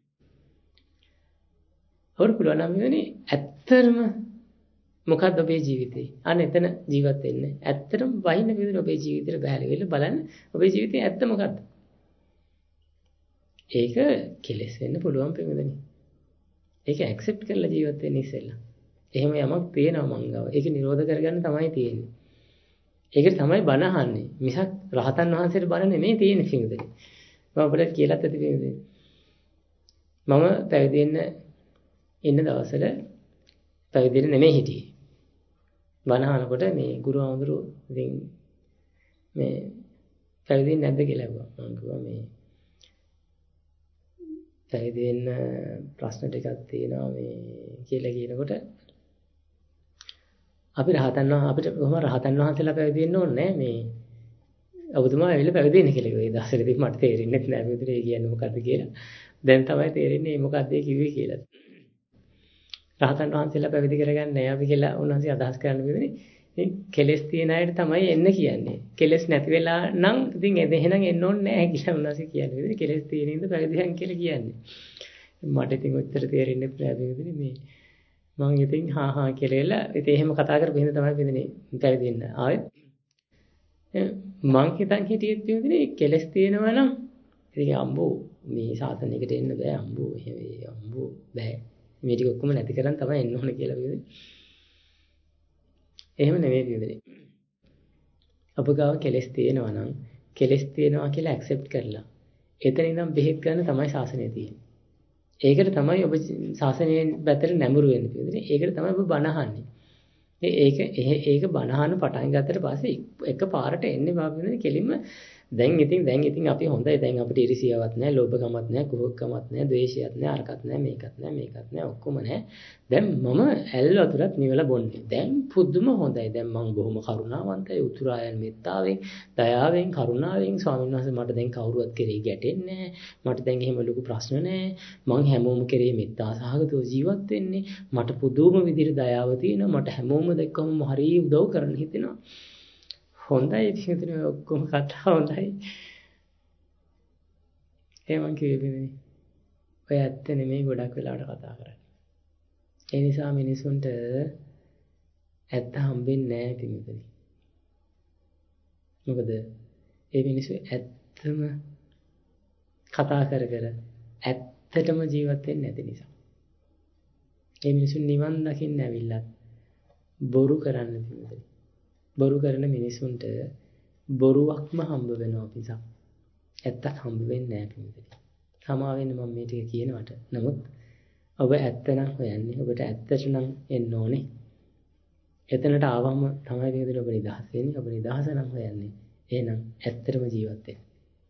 ඔබට පුළුවන් නම් වෙන්නේ ඇත්තම මොකක්ද ඔබේ ජීවිතේ? අන්න එතන ජීවත් වෙන්න. ඇත්තටම වහින්න විදිහට ඔබේ ජීවිතේට බහැලා බලන්න ඔබේ ජීවිතේ ඇත්ත මොකක්ද? ඒක කෙලෙස් වෙන්න පුළුවන් පෙමෙදෙනි. ඒක ඇක්සෙප්ට් කරලා ජීවත් වෙන්න ඉස්සෙල්ලා. එහෙම යමක් තියෙනවා මං ගාව. ඒක නිරෝධ කරගන්න තමයි තියෙන්නේ. ඒකට තමයි බණ අහන්නේ. මිසක් රහතන් වහන්සේට බණ නෙමෙයි තියෙන්නේ පිටුදේ. මම ඔබට කියලාත් ඇති පිටුදේ. මම පැවිදි වෙන්න ඉන්න දවසල පැවිදි නෙමෙයි හිටියේ. බණ අහනකොට මේ ගුරු ආමඳුරු ඉතින් මේ පැවිදි නැද්ද කියලා ඇහුවා. මම කිව්වා මේ පැවිදි වෙන්න ප්‍රශ්න ටිකක් තියෙනවා මේ කියලා කියනකොට අපිට කොහොම රහතන් වහන්සේලා පැවිදි වෙන්න ඕනේ නැහැ මේ ඔබතුමා ඇවිල්ලා පැවිදි වෙන්න කියලා කිව්වා. ඒ දවසේදී මට තේරෙන්නේ නැහැ මේකට ඒ කියන්නේ මොකද්ද කියලා. දැන් තමයි තේරෙන්නේ මේ මොකද්ද ඒ කිව්වේ කියලා. රහතන් වහන්සේලා පැවිදි කරගන්නේ නැහැ අපි කියලා උන්වහන්සේ අදහස් කරන්න බෙදෙන්නේ. ඉතින් කෙලස් තියෙන අයට තමයි එන්න කියන්නේ. කෙලස් නැති වෙලා නම් ඉතින් එහෙනම් එන්න ඕනේ නැහැ කියලා උන්වහන්සේ කියන්නේ. බෙදෙන්නේ කෙලස් තියෙන ඉඳ පැවිදියන් කියලා කියන්නේ. මට ඉතින් උත්තර තේරෙන්නේ නැහැ බෙදෙන්නේ මේ මම ඉතින් හා කියලා ඉතින් එහෙම කතා කරපු හින්දා තමයි බෙදෙන්නේ පැවිදි වෙන්න. ආයෙත් මං හිතන් හිටියෙත් බෙදෙන්නේ කෙලස් තියෙනවා නම් ඉතින් අම්බෝ මේ සාසනයකට එන්න බෑ අම්බෝ එහෙම අම්බෝ බෑ. මේ ටික ඔක්කොම නැති කරන් තමයි එන්න ඕනේ කියලා බෙදෙන්නේ. එහෙම නෙමෙයි බෙදෙන්නේ. අප ගාව කෙලස් තියෙනවා නම් කෙලස් තියෙනවා කියලා ඇක්සෙප්ට් කරලා එතන ඉඳන් බෙහෙත් ගන්න තමයි ශාසනය තියෙන්නේ. ඒකට තමයි ඔබ ශාසනයෙන් පැත්තට නැඹුරු වෙන්න තියෙන්නේ. ඒකට තමයි ඔබ බණ අහන්නේ. ඒක බණ අහන පටන් ගත්තට පස්සේ එක පාරට එන්නේ බාබුනේ කෙලින්ම දැන් ඉතින් අපි හොඳයි. දැන් අපිට ඉරිසියාවක් නැහැ, ලෝභකමක් නැහැ, කුහකමක් නැහැ, ද්වේෂයක් නැහැ, අරකට නැහැ, මේකත් නැහැ, ඔක්කොම නැහැ. දැන් මම ඇල් වතුරත් නිවලා බොන්නේ. දැන් පුදුම හොඳයි. දැන් මම බොහොම කරුණාවන්තයි, උතුරායන් මෙත්තාවෙන්, දයාවෙන්, කරුණාවෙන් ස්වාමීන් වහන්සේ මට දැන් කවුරුවත් කෙරෙහි ගැටෙන්නේ නැහැ. මට දැන් එහෙම ලොකු ප්‍රශ්න නැහැ. මං හැමෝම කෙරෙහි මෙත්තා සහගතව ජීවත් වෙන්නේ. මට පුදුම විදිහට දයාව තියෙනවා. මට හැමෝම දැක්කම හරිය උදව් කරන්න හිතෙනවා. හොඳයි ඉතින් ඔක්කොම කතා හොඳයි. ඒ මං කිව්වේ ඔය ඇත්ත නෙමෙයි ගොඩක් වෙලාවට කතා කරන්නේ. ඒ නිසා මිනිසුන්ට ඇත්ත හම්බෙන්නේ නැහැ පිටුදේ. මොකද ඒ මිනිස්සු ඇත්තම කතා කර ඇත්තටම ජීවත් වෙන්නේ නැති නිසා. ඒ මිනිස්සු නිවන් දකින්න ඇවිල්ලත් බොරු කරන්න පිටුදේ. බොරු කරන මිනිසුන්ට බොරුවක්ම හම්බ වෙනවා පිටසක්. ඇත්තක් හම්බ වෙන්නේ නැහැ පිටුදේ. සමා වෙන්න මම මේ ටික කියනවට. නමුත් ඔබ ඇත්ත නම් හොයන්නේ. ඔබට ඇත්තට නම් එන්න ඕනේ. එතනට ආවම තමයි පිටුදේ ඔබ නිදහස් වෙන්නේ. ඔබ නිදහස නම් හොයන්නේ. එහෙනම් ඇත්තටම ජීවත් වෙන්න.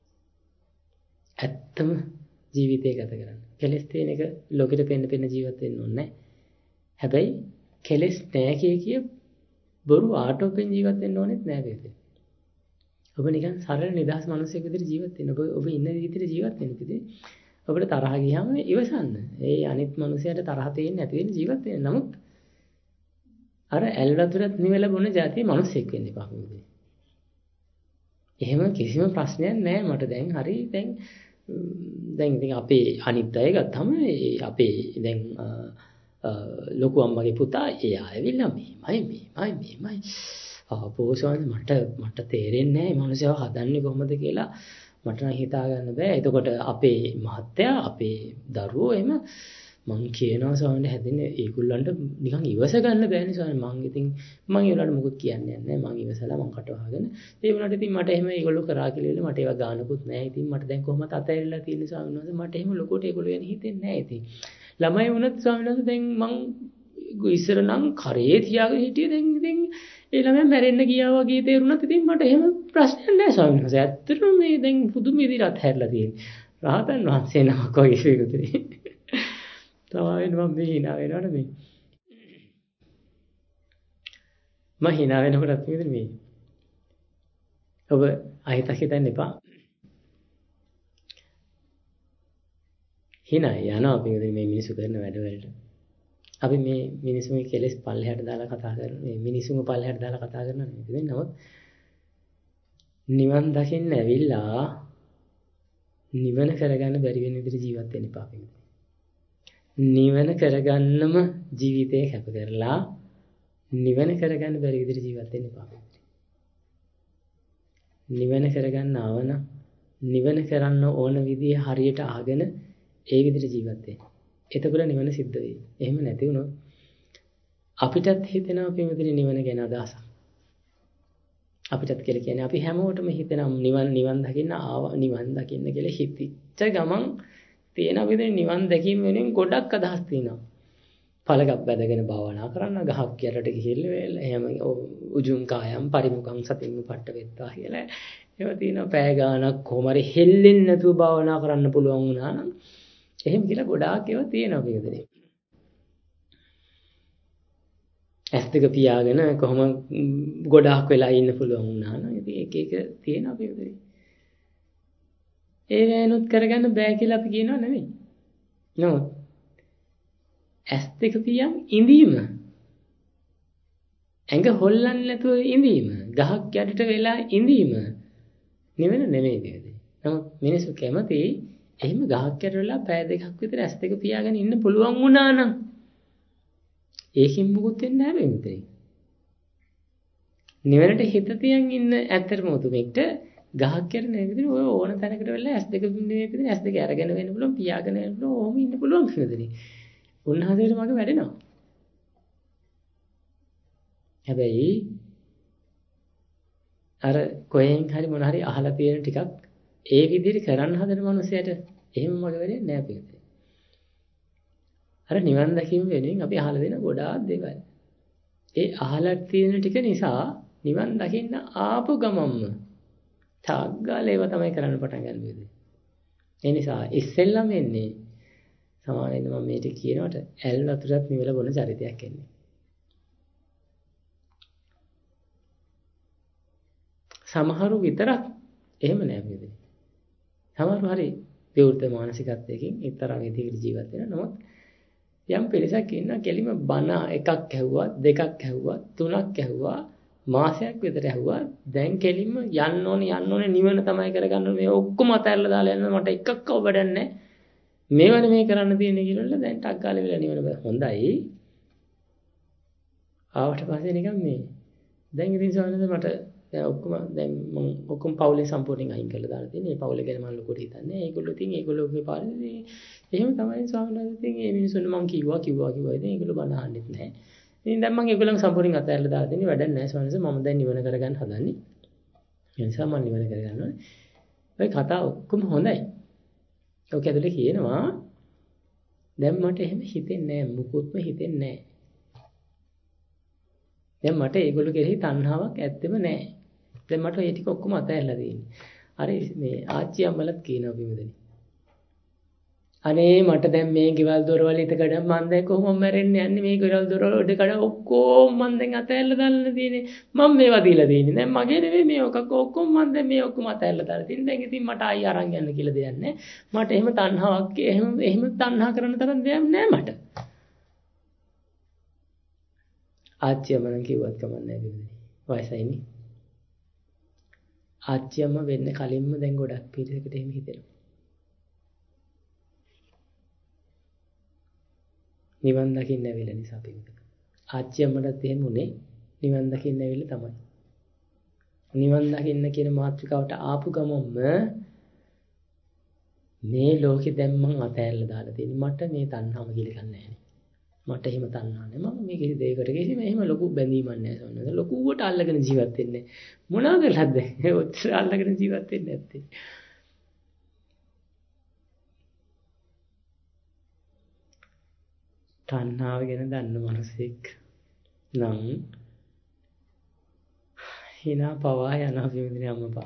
ඇත්තම ජීවිතය ගත කරන්න. කෙලස් තියෙන එක ලෝකෙට පෙන්න ජීවත් වෙන්න ඕනේ. හැබැයි කෙලස් නැහැ කිය බොරු ආටෝපෙන් ජීවත් වෙන්න ඕනෙත් නෑ බේතේ. ඔබ නිකන් සරල නිදහස් මිනිසෙක් විදිහට ජීවත් වෙන්න. ඔබ ඉන්න විදිහට ජීවත් වෙන්න පිටේ. ඔබට තරහ ගියාම ඉවසන්න. ඒ අනිත් මිනිසයාට තරහ තේින්නේ නැති වෙන්න ජීවත් වෙන්න. නමුත් අර ඇල් වතුරත් නිවෙලා බොන જાතිය මිනිසෙක් වෙන්න එපා පිටේ. එහෙම කිසිම ප්‍රශ්නයක් නෑ මට දැන් හරි දැන් ඉතින් අපේ අනිත් අය ගත්තාම අපේ දැන් ලොකු අම්මගේ පුතා එයා ඇවිල්ලා මේමයි ආපෝ ස්වාමීන් මට තේරෙන්නේ නැහැ මේ මනුස්සයව හදන්නේ කොහොමද කියලා මට නම් හිතා ගන්න බෑ. එතකොට අපේ මහත්තයා අපේ දරුවෝ එහෙම මං කියනවා ස්වාමීන් හැදෙන්නේ ඒගොල්ලන්ට නිකන් ඉවස ගන්න බෑනේ ස්වාමීන්. මං ඉතින් මං ඒගොල්ලන්ට මොකුත් කියන්නේ නැහැ. මං ඉවසලා මං කට වහගෙන ඒ වුණාට ඉතින් මට එහෙම ඒගොල්ලෝ කරා කියලා මට ඒවා ගානකුත් නැහැ. ඉතින් මට දැන් කොහොමද අතහැරිලා තියෙන්නේ ස්වාමීන් වහන්සේ. මට එහෙම ලොකුට ඒගොල්ලෝ ගැන හිතෙන්නේ නැහැ ඉතින්. ළමයි වුණත් ස්වාමීන් වහන්සේ දැන් මං ඉස්සර නම් කරේ තියාගෙන හිටියේ දැන් ඉතින් ඒ ළමයා මැරෙන්න ගියා වගේ තේරුණත් ඉතින් මට එහෙම ප්‍රශ්නයක් නැහැ ස්වාමීන් වහන්සේ. ඇත්තටම මේ දැන් පුදුම විදිහට අත්හැරලා තියෙන්නේ. රහතන් වහන්සේ නමක් වගේ පිටුතුනේ. තමයි මම මේ hina වෙනවනේ මේ. මම hina වෙනකොටත් මේ ඔබ අහිතක් හිතන්න එපා. hina යනවා පිටුතුනේ මේ මිනිස්සු කරන වැඩවලට. අපි මේ මිනිසුන්ගේ කෙලෙස් පල්ලෙහාට දාලා කතා කරනවා. මේ මිනිසුන්ව පල්ලෙහාට දාලා කතා කරනවා නෙවෙයි. නමුත් නිවන් දකින්න ඇවිල්ලා නිවන කරගන්න බැරි වෙන විදිහට ජීවත් වෙන්න එපා. නිවන කරගන්නම ජීවිතේ කැප කරලා නිවන කරගන්න බැරි විදිහට ජීවත් වෙන්න එපා. නිවන කරගන්න ආවන නිවන කරන්න ඕන විදිහ හරියට අහගෙන ඒ විදිහට ජීවත් වෙන්න. එතකොට නිවන සිද්ධ වෙයි. එහෙම නැති වුණොත් අපිටත් හිතෙනවා පින්විතනේ නිවන ගැන අදහසක්. අපිටත් කියලා කියන්නේ අපි හැමෝටම හිතෙනවා නිවන් දකින්න ආවා නිවන් දකින්න කියලා හිතිච්ච ගමන් තියෙන විදිහේ නිවන් දැකීම වෙනුවෙන් ගොඩක් අදහස් තියෙනවා. පළගක් බැදගෙන භාවනා කරන්න ගහක් යටට ගිහිල්ලා එහෙම උජුං කායම් පරිමුඛං සතින් උපට්ඨ වෙත්තා කියලා. ඒවා තියෙනවා පෑ ගානක් කොහොම හරි හෙල්ලෙන්නේ නැතුව භාවනා කරන්න පුළුවන් වුණා නම් එහෙම කියලා ගොඩාක් ඒවා තියෙනවා පිටුදේ. ඇස් දෙක පියාගෙන කොහොම ගොඩාක් වෙලා ඉන්න පුළුවන් වුණා නම් ඉතින් එක තියෙනවා පිටුදේ. ඒ වෙනුත් කරගන්න බෑ කියලා අපි කියනවා නෙමෙයි. නමුත් ඇස් දෙක පියන් ඉඳීම ඇඟ හොල්ලන්නේ නැතුව ඉඳීම ගහක් යටට වෙලා ඉඳීම නිවන නෙමෙයි පිටුදේ. නමුත් මිනිස්සු කැමති එහෙම ගහක් යට වෙලා පය දෙකක් විතර ඇස් දෙක පියාගෙන ඉන්න පුළුවන් වුණා නම් ඒකින් මුකුත් වෙන්නේ නැහැ මෙතන. නිවනට හිත තියන් ඉන්න ඇත්තටම උතුමෙක්ට ගහක් යට නෙවෙයි විතර ඔය ඕන තැනකට වෙලා ඇස් දෙක නෙවෙයි විතර ඇස් දෙක අරගෙන වෙන්න පුළුවන් පියාගෙන වෙන්න පුළුවන් ඕම ඉන්න පුළුවන් කියලාදනේ. උන්වහන්සේට මගේ වැඩෙනවා. හැබැයි අර කොහෙන් හරි මොන හරි අහලා තියෙන ටිකක් ඒ විදිහට කරන්න හදන මනුස්සයට එහෙම මගේ වෙන්නේ නැහැ පිටේ. අර නිවන් දැකීම වෙනුවෙන් අපි අහලා දෙන ගොඩාක් දේවල්. ඒ අහලා තියෙන ටික නිසා නිවන් දකින්න ආපු ගමම්ම තාග්ගාල ඒවා තමයි කරන්න පටන් ගන්න වෙන්නේ. ඒ නිසා ඉස්සෙල්ලම එන්නේ සමාවෙන්න මම මේක කියනකොට ඇල් වතුරත් නිවල බොන චරිතයක් එන්නේ. සමහරු විතරක් එහෙම නෑ පිටේ. සමහරු හරි විවෘත මානසිකත්වයකින් එක්තරා විදිහකට ජීවත් වෙනවා. නමුත් යම් පිරිසක් ඉන්නවා කෙලිම බණ එකක් ඇහුවා, දෙකක් ඇහුවා, තුනක් ඇහුවා, මාසයක් විතර ඇහුවා. දැන් කෙලිම යන්න ඕනේ නිවන තමයි කරගන්න ඕනේ. මේ ඔක්කොම අතහැරලා දාලා යන්න මට එකක්ව වැඩක් නැහැ. මේවනේ මේ කරන්න තියෙන්නේ කියලා දැන් ටක් ගාලා වෙලා නිවන බෑ. හොඳයි. ආවට පස්සේ නිකන් මේ දැන් ඉතින් සවනද මට දැන් මම ඔක්කොම පවුලේ සම්පූර්ණයෙන් අයින් කරලා දාලා තියෙනවා. මේ පවුල ගැන මම ලොකුට හිතන්නේ. ඒගොල්ලෝ ඉතින් ඒගොල්ලෝගේ පාරේ එහෙම තමයි ස්වාමීන් වහන්සේ ඉතින් මේ මිනිස්සුන්ට මම කිව්වා. ඉතින් ඒගොල්ලෝ බණ අහන්නෙත් නැහැ. ඉතින් දැන් මම ඒගොල්ලන් සම්පූර්ණයෙන් අතහැරලා දාලා තියෙන්නේ. වැඩක් නැහැ ස්වාමීන් වහන්සේ. මම දැන් නිවන කරගන්න හදන්නේ. ඒ නිසා මම නිවන කරගන්න ඕනේ. ඔය කතා ඔක්කොම හොඳයි. ඔක ඇතුලේ කියනවා දැන් මට එහෙම හිතෙන්නේ නැහැ. මුකුත්ම හිතෙන්නේ නැහැ. දැන් මට ඒගොල්ලෝ කෙරෙහි තණ්හාවක් ඇත්තෙම නැහැ. දැන් මට ඒ ටික ඔක්කොම අතහැරලා තියෙන්නේ. අර මේ ආච්චි අම්මලත් කියනවා බිමදෙනි. අනේ මට දැන් මේ ගෙවල් දොරවල් ඉතකඩ මම දැන් කොහොම මැරෙන්නේ යන්නේ මේ ගෙවල් දොරවල් ඉතකඩ ඔක්කොම මම දැන් අතහැරලා දාලා තියෙන්නේ. මම මේවා දීලා දෙන්නේ. දැන් මගේ නෙවෙයි මේ ඔක්කොම මම දැන් මේ ඔක්කොම අතහැරලා දාලා තියෙන්නේ. දැන් ඉතින් මට ආයි අරන් යන්න කියලා දෙයක් නැහැ. මට එහෙම තණ්හාවක් එහෙම තණ්හා කරන තරම් දෙයක් නැහැ මට. ආච්චි අම්මා කිව්වත් කමක් නැහැ බිමදෙනි. වයසයිනේ. ආච්චි අම්මා වෙන්න කලින්ම දැන් ගොඩක් පිරිසකට එහෙම හිතෙනවා. නිවන් දකින්න ඇවිල්ලා නිසා පිළිගන්න. ආච්චි අම්මටත් එහෙම උනේ නිවන් දකින්න ඇවිල්ලා තමයි. නිවන් දකින්න කියන මාතෘකාවට ආපු ගමන්ම මේ ලෝකෙ දැන් මං අතහැරලා දාලා තියෙන්නේ. මට මේ තණ්හාව කියලා එකක් නැහැ. මට එහෙම තණ්හා නැහැ. මම මේ කිසි දෙයකට කිසිම එහෙම ලොකු බැඳීමක් නැහැ සෝනස. ලොකුවට අල්ලගෙන ජීවත් වෙන්නේ. මොනවාද ලද්ද? ඔච්චර අල්ලගෙන ජීවත් වෙන්නේ නැත්තේ. තණ්හාව ගැන දන්න මිනිසෙක් නම් hina පවා යනවා පිළිඳින අම්මපා.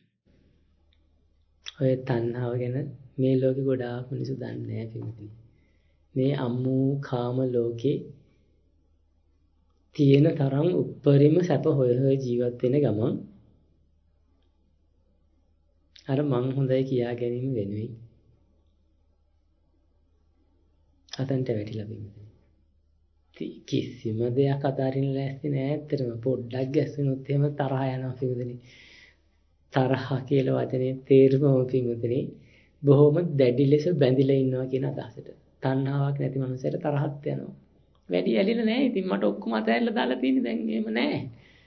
ඔය තණ්හාව ගැන මේ ලෝකෙ ගොඩාක් මිනිස්සු දන්නේ නැහැ පිළිඳින. මේ අම්මෝ කාම ලෝකේ තියෙන තරම් උප්පරිම සැප හොය ජීවත් වෙන ගමන් අර මං හොඳයි කියා ගැනීම වෙනුවෙන් අතන්ට වැටිලා පිළිඳින. කිසිම දෙයක් අතාරින්න ලෑස්ති නෑ. ඇත්තටම පොඩ්ඩක් ගැස්සුනොත් එහෙම තරහ යනවා පිළිඳින. තරහ කියලා වචනේ තේරුම පිළිඳින බොහොම දැඩි ලෙස බැඳිලා ඉන්නවා කියන අදහසට. තණ්හාවක් නැති මනුස්සයට තරහත් යනවා. වැඩි ඇලිලා නෑ. ඉතින් මට ඔක්කොම අතහැරලා දාලා තියෙන්නේ දැන් එහෙම නෑ.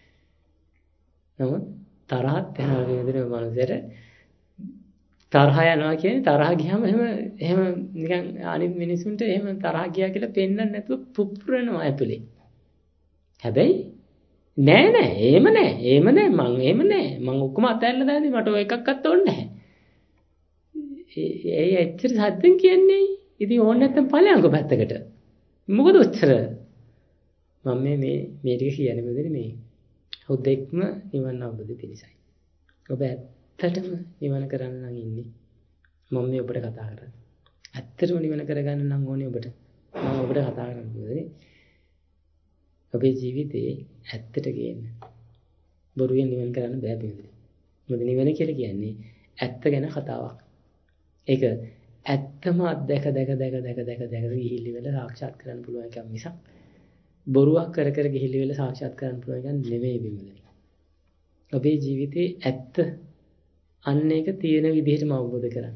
නමුත් තරහත් යනවා කියන මනුස්සයට තරහ යනවා කියන්නේ තරහ ගියාම එහෙම නිකන් අනිත් මිනිසුන්ට එහෙම තරහ ගියා කියලා පෙන්වන්න නැතුව පුපුරනවා ඇතුලේ. හැබැයි එහෙම මං ඔක්කොම අතහැරලා දාන්නේ මට ඔය එකක්වත් ඕනේ නැහැ. ඒ ඇත්තට සත්‍යම් කියන්නේ. ඉතින් ඕනේ නැත්තම් ඵලයන්කෝ පැත්තකට. මොකද ඔච්චර මම මේ ටික කියන්නේ මොකද මේ හොදෙක්ම නිවන් අවබෝධ පිණිසයි. ඔබ ඇත්තටම නිවන කරන්න නම් ඉන්නේ. මම මේ ඔබට කතා කරන්නේ. ඇත්තටම නිවන කරගන්න නම් ඕනේ ඔබට. මම ඔබට කතා කරන්නේ ඔබේ ජීවිතේ ඇත්තට ගේන්න. බොරුවෙන් නිවන කරන්න බෑ පිළිදෙල. මොකද නිවන කියලා කියන්නේ ඇත්ත ගැන කතාවක්. ඒක ඇත්තම දැක ගිහිලි වෙලා සාක්ෂාත් කරන්න පුළුවන් එකක් මිසක් බොරුවක් කර ගිහිලි වෙලා සාක්ෂාත් කරන්න පුළුවන් එකක් නෙමෙයි බිමුදේ. ඔබේ ජීවිතේ ඇත්ත අන්න ඒක තියෙන විදිහටම අවබෝධ කරගන්න.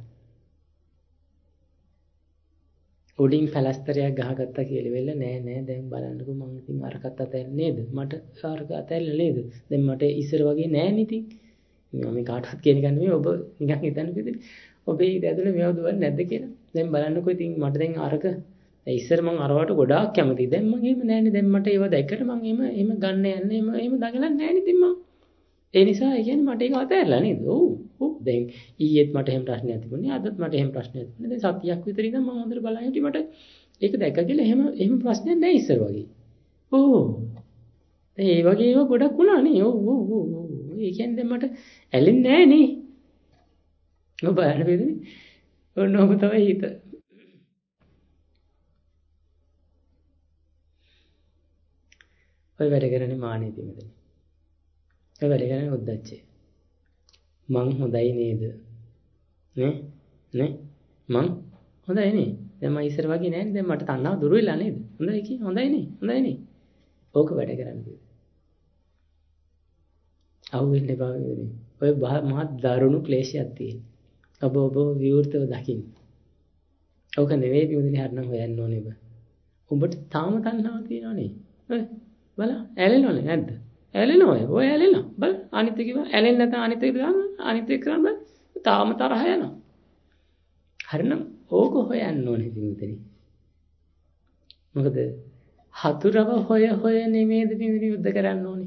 උඩින් පැලස්තරයක් ගහගත්තා කියලා වෙල නෑ දැන් බලන්නකෝ මං ඉතින් අරකට අතැල්ල නේද? මට අරක අතැල්ල නේද? දැන් මට ඉස්සර වගේ නෑනේ ඉතින්. මම කාටවත් කියන එක නෙමෙයි ඔබ නිකන් හිතන්න කිව්වේ. ඔබේ ඉත ඇතුලේ මේව දුවන්නේ නැද්ද කියලා. දැන් බලන්නකෝ ඉතින් මට දැන් අරක ඉස්සර මං අරවට ගොඩාක් කැමතියි. දැන් මං එහෙම නෑනේ. දැන් මට ඒව දැක්කට මං එහෙම ගන්න යන්නේ එහෙම දඟලන්නේ නෑනේ ඉතින් මං. ඒ නිසා ඒ කියන්නේ මට ඒක අතහැරලා නේද? ඔව්. දැන් ඊයේත් මට එහෙම ප්‍රශ්නයක් තිබුණේ. අදත් මට එහෙම ප්‍රශ්නයක් තිබුණේ. දැන් සතියක් විතර ඉඳන් මම හොඳට බලන් හිටියේ මට ඒක දැක්ක කියලා එහෙම ප්‍රශ්නයක් නෑ ඉස්සර වගේ. ඔව්. ඒ වගේ ඒවා ගොඩක් වුණා නේ. ඔව්. ඒ කියන්නේ දැන් මට ඇලෙන්නේ නෑ නේ. ඔබ බලන්න බෑනේ. ඔන්නෝම තමයි හිත. ඔය වැඩ කරන්නේ මානෙ දෙමෙතන. ඔය වැඩ කරන්නේ උද්දච්චය. මං හොඳයි නේද? නේ? මං හොඳයි නේ. දැන් මම ඉස්සර වගේ නෑනේ. දැන් මට තණ්හාව දුර වෙලා නේද? හොඳයි නේ. ඕක වැඩ කරන්නේ. අහුවෙන්න එපා වේදනේ. ඔය මහත් දරුණු ක්ලේශයක් තියෙන. ඔබ විවෘතව දකින්න. ඕක නෙවෙයි විමුදලි හරනම් හොයන්න ඕනේ ඔබ. ඔබට තාම තණ්හාව තියෙනවා නේ. බලන්න ඇලෙනවනේ නැද්ද? ඇලෙනවා. ඔය ඇලෙනවා. බලන්න අනිත් එක ඇලෙන්නේ නැත්නම් අනිත් එක කරන්න තාම තරහ යනවා. හරිනම් ඕක හොයන්න ඕනේ විමුදලි. මොකද හතුරව හොය නෙමෙයිද විමුදලි යුද්ධ කරන්න ඕනේ.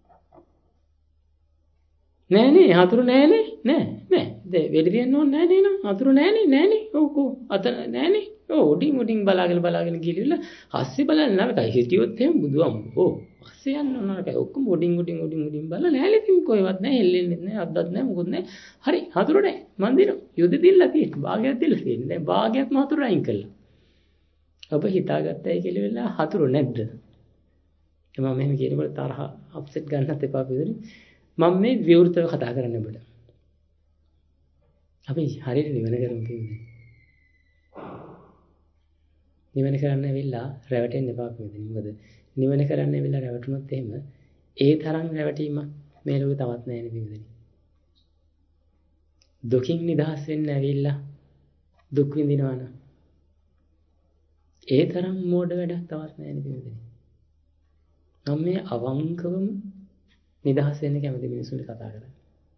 නෑනේ හතුරු නෑනේ නෑ වෙඩි තියන්න ඕනේ නෑනේ නං හතුරු නෑනේ ඔව් අත නෑනේ ඔව් උඩින් බලාගෙන ගිහිල්ලා හස්සේ බලන්න නරකයි හිටියොත් එහෙම බුදුහාමුදුරෝ හස්සේ යන්න නරකයි ඔක්කොම උඩින් බලලා නෑනේ ඉතින් කොහෙවත් නෑ හෙල්ලෙන්නේ නෑ අද්දත් නෑ මොකුත් නෑ හරි හතුරු නෑ මන් දිනු යුද දිල්ලා තියෙන්නේ භාගයක් දිල්ලා තියෙන්නේ දැන් භාගයක්ම හතුරු අයින් කළා ඔබ හිතාගත්තයි කියලා වෙලා හතුරු නැද්ද මම මෙහෙම කියනකොට තරහ අප්සෙට් ගන්නත් එපා පිළිදෙන්නේ මම මේ විවෘතව කතා කරන්න ඔබට. අපි හරියට නිවන කරමු කියන්නේ. නිවන කරන්න ඇවිල්ලා රැවටෙන්න එපා කියන්නේ. මොකද නිවන කරන්න ඇවිල්ලා රැවටුනොත් එහෙම ඒ තරම් රැවටීමක් මේ ලෝකේ තවත් නැහැ නේ පිළිදෙන්නේ. දුකින් නිදහස් වෙන්න ඇවිල්ලා දුක් විඳිනවා නම් ඒ තරම් මෝඩ වැඩක් තවත් නැහැ නේ පිළිදෙන්නේ. මම මේ අවංකවම නිදහස් වෙන්න කැමති මිනිස්සුන්ට කතා කරන්නේ.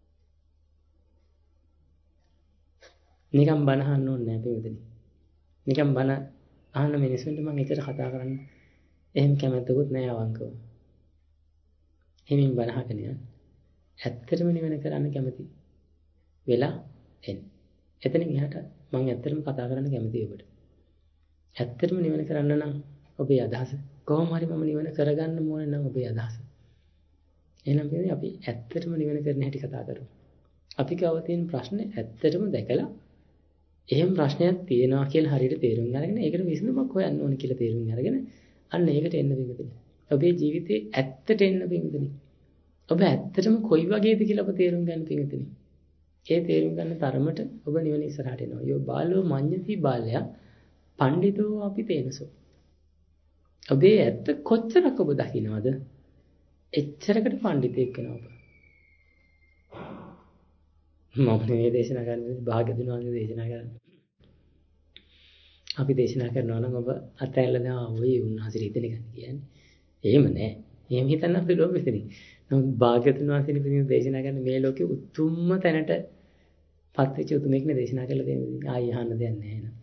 නිකම් බන අහන්න ඕනේ නැහැ පිටුදෙනි. නිකම් බන අහන මිනිස්සුන්ට මම එච්චර කතා කරන්න එහෙම කැමැත්තකුත් නැහැ අවංකව. හිමින් බන අහගෙන යන්න. ඇත්තටම නිවන කරන්න කැමති වෙලා එන්න. එතනින් එහාට මම ඇත්තටම කතා කරන්න කැමතියි ඔබට. ඇත්තටම නිවන කරන්න නම් ඔබේ අදහස කොහොම හරි මම නිවන කරගන්න ඕනේ නම් ඔබේ අදහස. එහෙනම් අපි ඇත්තටම නිවන කරන්න හැටි කතා කරමු. අපි ගාව තියෙන ප්‍රශ්නේ ඇත්තටම දැකලා එහෙම ප්‍රශ්නයක් තියෙනවා කියලා හරියට තේරුම් අරගෙන ඒකට විසඳුමක් හොයන්න ඕනේ කියලා තේරුම් අරගෙන අන්න ඒකට එන්න බින්දුනේ. ඔබේ ජීවිතේ ඇත්තට එන්න බින්දුනේ. ඔබ ඇත්තටම කොයි වගේද කියලා ඔබ තේරුම් ගන්න බින්දුනේ. ඒ තේරුම් ගන්න තරමට ඔබ නිවන ඉස්සරහට එනවා. යෝ බාලෝ මඤ්ඤති බාලයා පඬිතෝ අපි තේනසෝ. ඔබේ ඇත්ත කොච්චරක් ඔබ දකින්නවද? එච්චරකට පඬිතෙක් වෙනවා ඔබ. මම මේ දේශනා කරන්නේ භාග්‍යතුන් වහන්සේ දේශනා කරන්නේ. අපි දේශනා කරනවා නම් ඔබ අතැල්ලා දාව ඔය උන්වහන්සේ ඉතින් කියන්නේ. එහෙම නෑ. එහෙම හිතන්න අපි ලෝකෙ ඉතින්. නමුත් භාග්‍යතුන් වහන්සේ ඉතින් දේශනා කරන මේ ලෝකෙ උතුම්ම තැනට පත්වෙච්ච උතුමෙක් නේ දේශනා කළා දෙන්නේ. ආයි අහන්න දෙයක් නෑ නේද?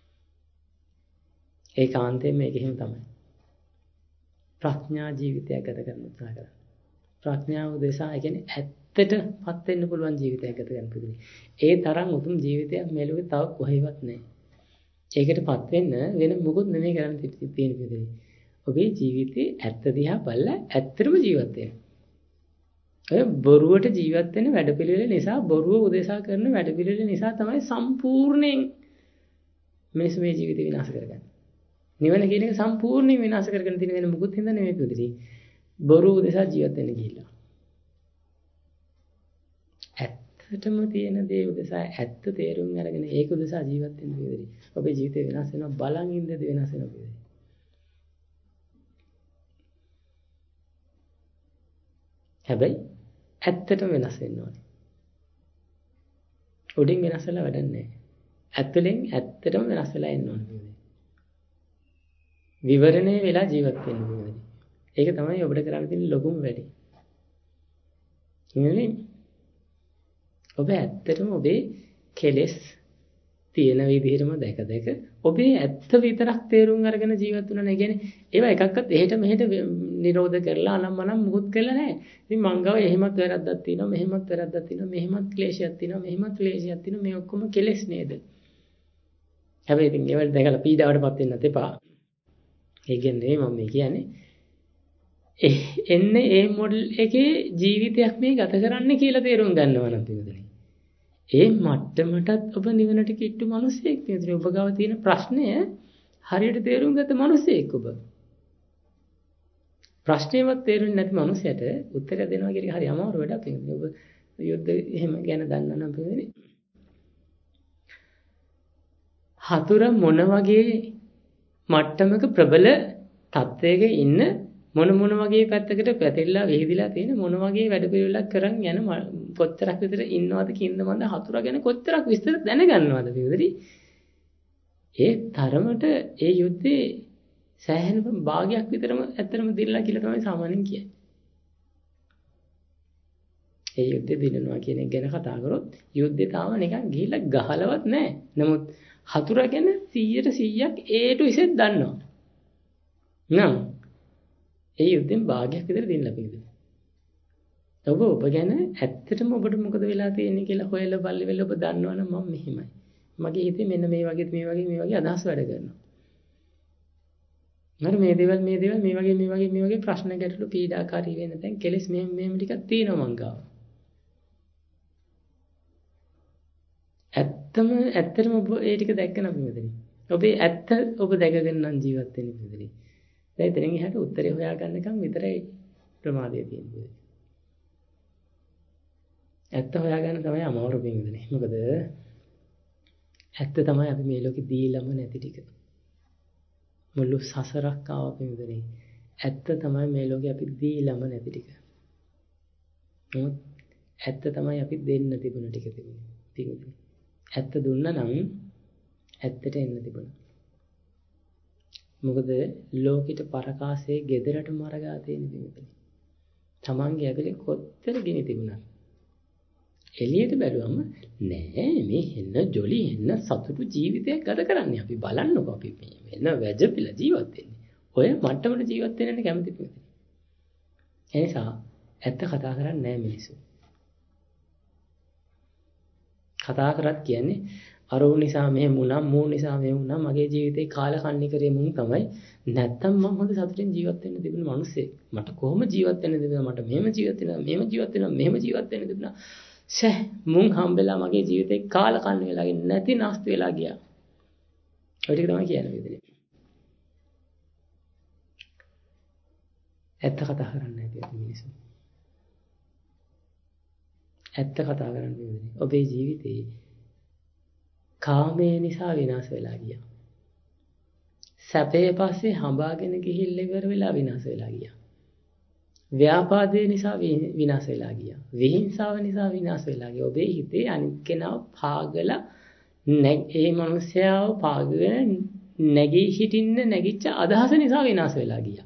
ඒකාන්තයෙන් මේක එහෙම තමයි. ප්‍රඥා ජීවිතයක් ගත කරන්න උත්සාහ කරන්න. ප්‍රඥාව උදෙසා කියන්නේ ඇත්තටපත් වෙන්න පුළුවන් ජීවිතයක් ගත කරන්න පුළුවන්. ඒ තරම් උතුම් ජීවිතයක් මේ ලෝකේ තව කොහෙවත් නැහැ. ඒකටපත් වෙන්න වෙන මොකුත් නෙමෙයි කරන්න තියෙන පිළිදේ. ඔබේ ජීවිතේ ඇත්ත දිහා බලලා ඇත්තටම ජීවත් වෙන්න. ඔය බොරුවට ජීවත් වෙන වැඩපිළිවෙල නිසා බොරුව උදෙසා කරන වැඩපිළිවෙල නිසා තමයි සම්පූර්ණයෙන් මිනිස් මේ ජීවිතේ විනාශ කරගන්නේ. නිවන කියන එක සම්පූර්ණයෙන් විනාශ කරගෙන තියෙන වෙන මොකුත් හින්දා නෙමෙයි පිළිදේ. බොරු උදෙසා ජීවත් වෙන්න ගිහිල්ලා. ඇත්තටම තියෙන දේ උදෙසා ඇත්ත තේරුම් අරගෙන ඒක උදෙසා ජීවත් වෙන්න පිළිදේ. ඔබේ ජීවිතේ වෙනස් වෙනවා බලන් ඉඳදී වෙනස් වෙනවා පිළිදේ. හැබැයි ඇත්තටම වෙනස් වෙන්න ඕනේ. උඩින් වෙනස් වෙලා වැඩක් නැහැ. ඇතුලෙන් ඇත්තටම වෙනස් වෙලා එන්න ඕනේ පිළිදේ. විවරණය වෙලා ජීවත් වෙන්න පිළිදේ. ඒක තමයි ඔබට කරන්න තියෙන ලොකුම වැඩේ. ඉන්නේ ඔබ ඇත්තටම ඔබේ කෙලෙස් තියෙන විදිහටම දැක ඔබේ ඇත්ත විතරක් තේරුම් අරගෙන ජීවත් වෙනවා නේ. කියන්නේ ඒවා එකක්වත් එහෙට මෙහෙට නිරෝධ කරලා අනම්මනම් මුකුත් කරලා නැහැ. ඉතින් මං ගාව එහෙමත් වැරද්දක් තියෙනවා, මෙහෙමත් වැරද්දක් තියෙනවා, මෙහෙමත් ක්ලේශයක් තියෙනවා, මෙහෙමත් ක්ලේශයක් තියෙනවා. මේ ඔක්කොම කෙලෙස් නේද? හැබැයි ඉතින් ඒවල් දැකලා පීඩාවටපත් වෙන්නත් එපා. ඒ කියන්නේ මම කියන්නේ එන්නේ ඒ මොඩල් එකේ ජීවිතයක් මේ ගත කරන්න කියලා තේරුම් ගන්නවා නම් පිළිදෙන්නේ. ඒ මට්ටමටත් ඔබ නිවනට කිට්ටු මිනිසෙක් නේද? ඔබ ගාව තියෙන ප්‍රශ්නය හරියට තේරුම් ගත්ත මිනිසෙක් ඔබ. ප්‍රශ්නේවත් තේරුන්නේ නැති මිනිසයට උත්තර දෙනවා කියන එක හරි අමාරු වැඩක් නේද? ඔබ යුද්ධ එහෙම ගැන දන්නා නම් පිළිදෙන්නේ. හතුර මොන වගේ මට්ටමක ප්‍රබල තත්වයක ඉන්න මොන වගේ පැත්තකට පැතිරලා වෙහිදිලා තියෙන මොන වගේ වැඩ පිළිවෙලක් කරන් යන කොච්චරක් විතර ඉන්නවද කින්ද මන්ද හතුරා ගැන කොච්චරක් විස්තර දැනගන්නවද පිළිදරි ඒ තරමට ඒ යුද්ධේ සෑහෙන භාගයක් විතරම ඇත්තටම දිනලා කියලා තමයි සාමාන්‍යයෙන් කියන්නේ. ඒ යුද්ධේ දිනනවා කියන එක ගැන කතා කරොත් යුද්ධේ තාම නිකන් ගිහිල්ලා ගහලවත් නැහැ. නමුත් හතුරා ගැන 100% A to Z දන්නවා. නම් ඒ යුද්ධෙන් භාගයක් විතර දිනලා පිළිදෙන. ඔබ ගැන ඇත්තටම ඔබට මොකද වෙලා තියෙන්නේ කියලා හොයලා බලලා ඔබ දන්නවනම් මම මෙහෙමයි. මගේ හිතේ මෙන්න මේ වගේ අදහස් වැඩ කරනවා. මම මේ දේවල් මේ වගේ ප්‍රශ්න ගැටලු පීඩාකාරී වෙන දැන් කෙලස් මෙහෙම ටිකක් තියෙනවා මං ගාව. ඇත්තටම ඔබ ඒ ටික දැක්කම මෙතන. ඔබේ ඇත්ත ඔබ දැකගෙන නම් ජීවත් වෙන්නේ මෙතන. දැන් එතනින් එහාට උත්තරේ හොයාගන්නකම් විතරයි ප්‍රමාදය තියෙන්නේ. ඇත්ත හොයාගන්න තමයි අමාරු වෙන්නේ. මොකද ඇත්ත තමයි අපි මේ ලෝකේ දීලම නැති ටික. මුළු සසරක් ආව පින්දනේ. ඇත්ත තමයි මේ ලෝකේ අපි දීලම නැති ටික. නමුත් ඇත්ත තමයි අපි දෙන්න තිබුණ ටික තිබුණේ. ඇත්ත දුන්නා නම් ඇත්තට එන්න තිබුණා. මොකද ලෝකෙට පරකාසයේ gederට මරගා තියෙන පින්දනේ. තමන්ගේ ඇතුලේ කොච්චර ගිනි තිබුණත් එළියට බැලුවම නෑ මේ හෙන්න ජොලි හෙන්න සතුටු ජීවිතයක් ගත කරන්නේ අපි බලන්නකෝ අපි මේ වෙන වැජපිලා ජීවත් වෙන්නේ. ඔය මට්ටමට ජීවත් වෙන්න කැමති පිටු. ඒ නිසා ඇත්ත කතා කරන්නේ නෑ මිනිස්සු. කතා කරත් කියන්නේ අර උන් නිසා මෙහෙම වුණා මූ නිසා මෙහෙම වුණා මගේ ජීවිතේ කාලකන්ණි කරේ මුන් තමයි නැත්තම් මම හොඳ සතුටින් ජීවත් වෙන්න තිබුණ මිනිස්සෙක්. මට කොහොම ජීවත් වෙන්න තිබුණා මට මෙහෙම ජීවත් වෙනවා මෙහෙම ජීවත් වෙනවා මෙහෙම ජීවත් වෙන්න තිබුණා. මුන් හම්බෙලා මගේ ජීවිතේ කාලකන්ණි වෙලා නැති නාස්ති වෙලා ගියා. ඔය ටික තමයි කියන්නේ විදිහට. ඇත්ත කතා කරන්නේ නැති මිනිස්සු. ඇත්ත කතා කරන්නේ විදිහට. ඔබේ ජීවිතේ කාමයේ නිසා විනාශ වෙලා ගියා. සැපේ පස්සේ හඹාගෙන ගිහිල්ලා ඉවර වෙලා විනාශ වෙලා ගියා. ව්‍යාපාදේ නිසා විනාශ වෙලා ගියා. විහිංසාව නිසා විනාශ වෙලා ගියා. ඔබේ හිතේ අනිත් කෙනාව පාගලා ඒ මනුස්සයාව පාගගෙන නැගී හිටින්න නැගිච්ච අදහස නිසා විනාශ වෙලා ගියා.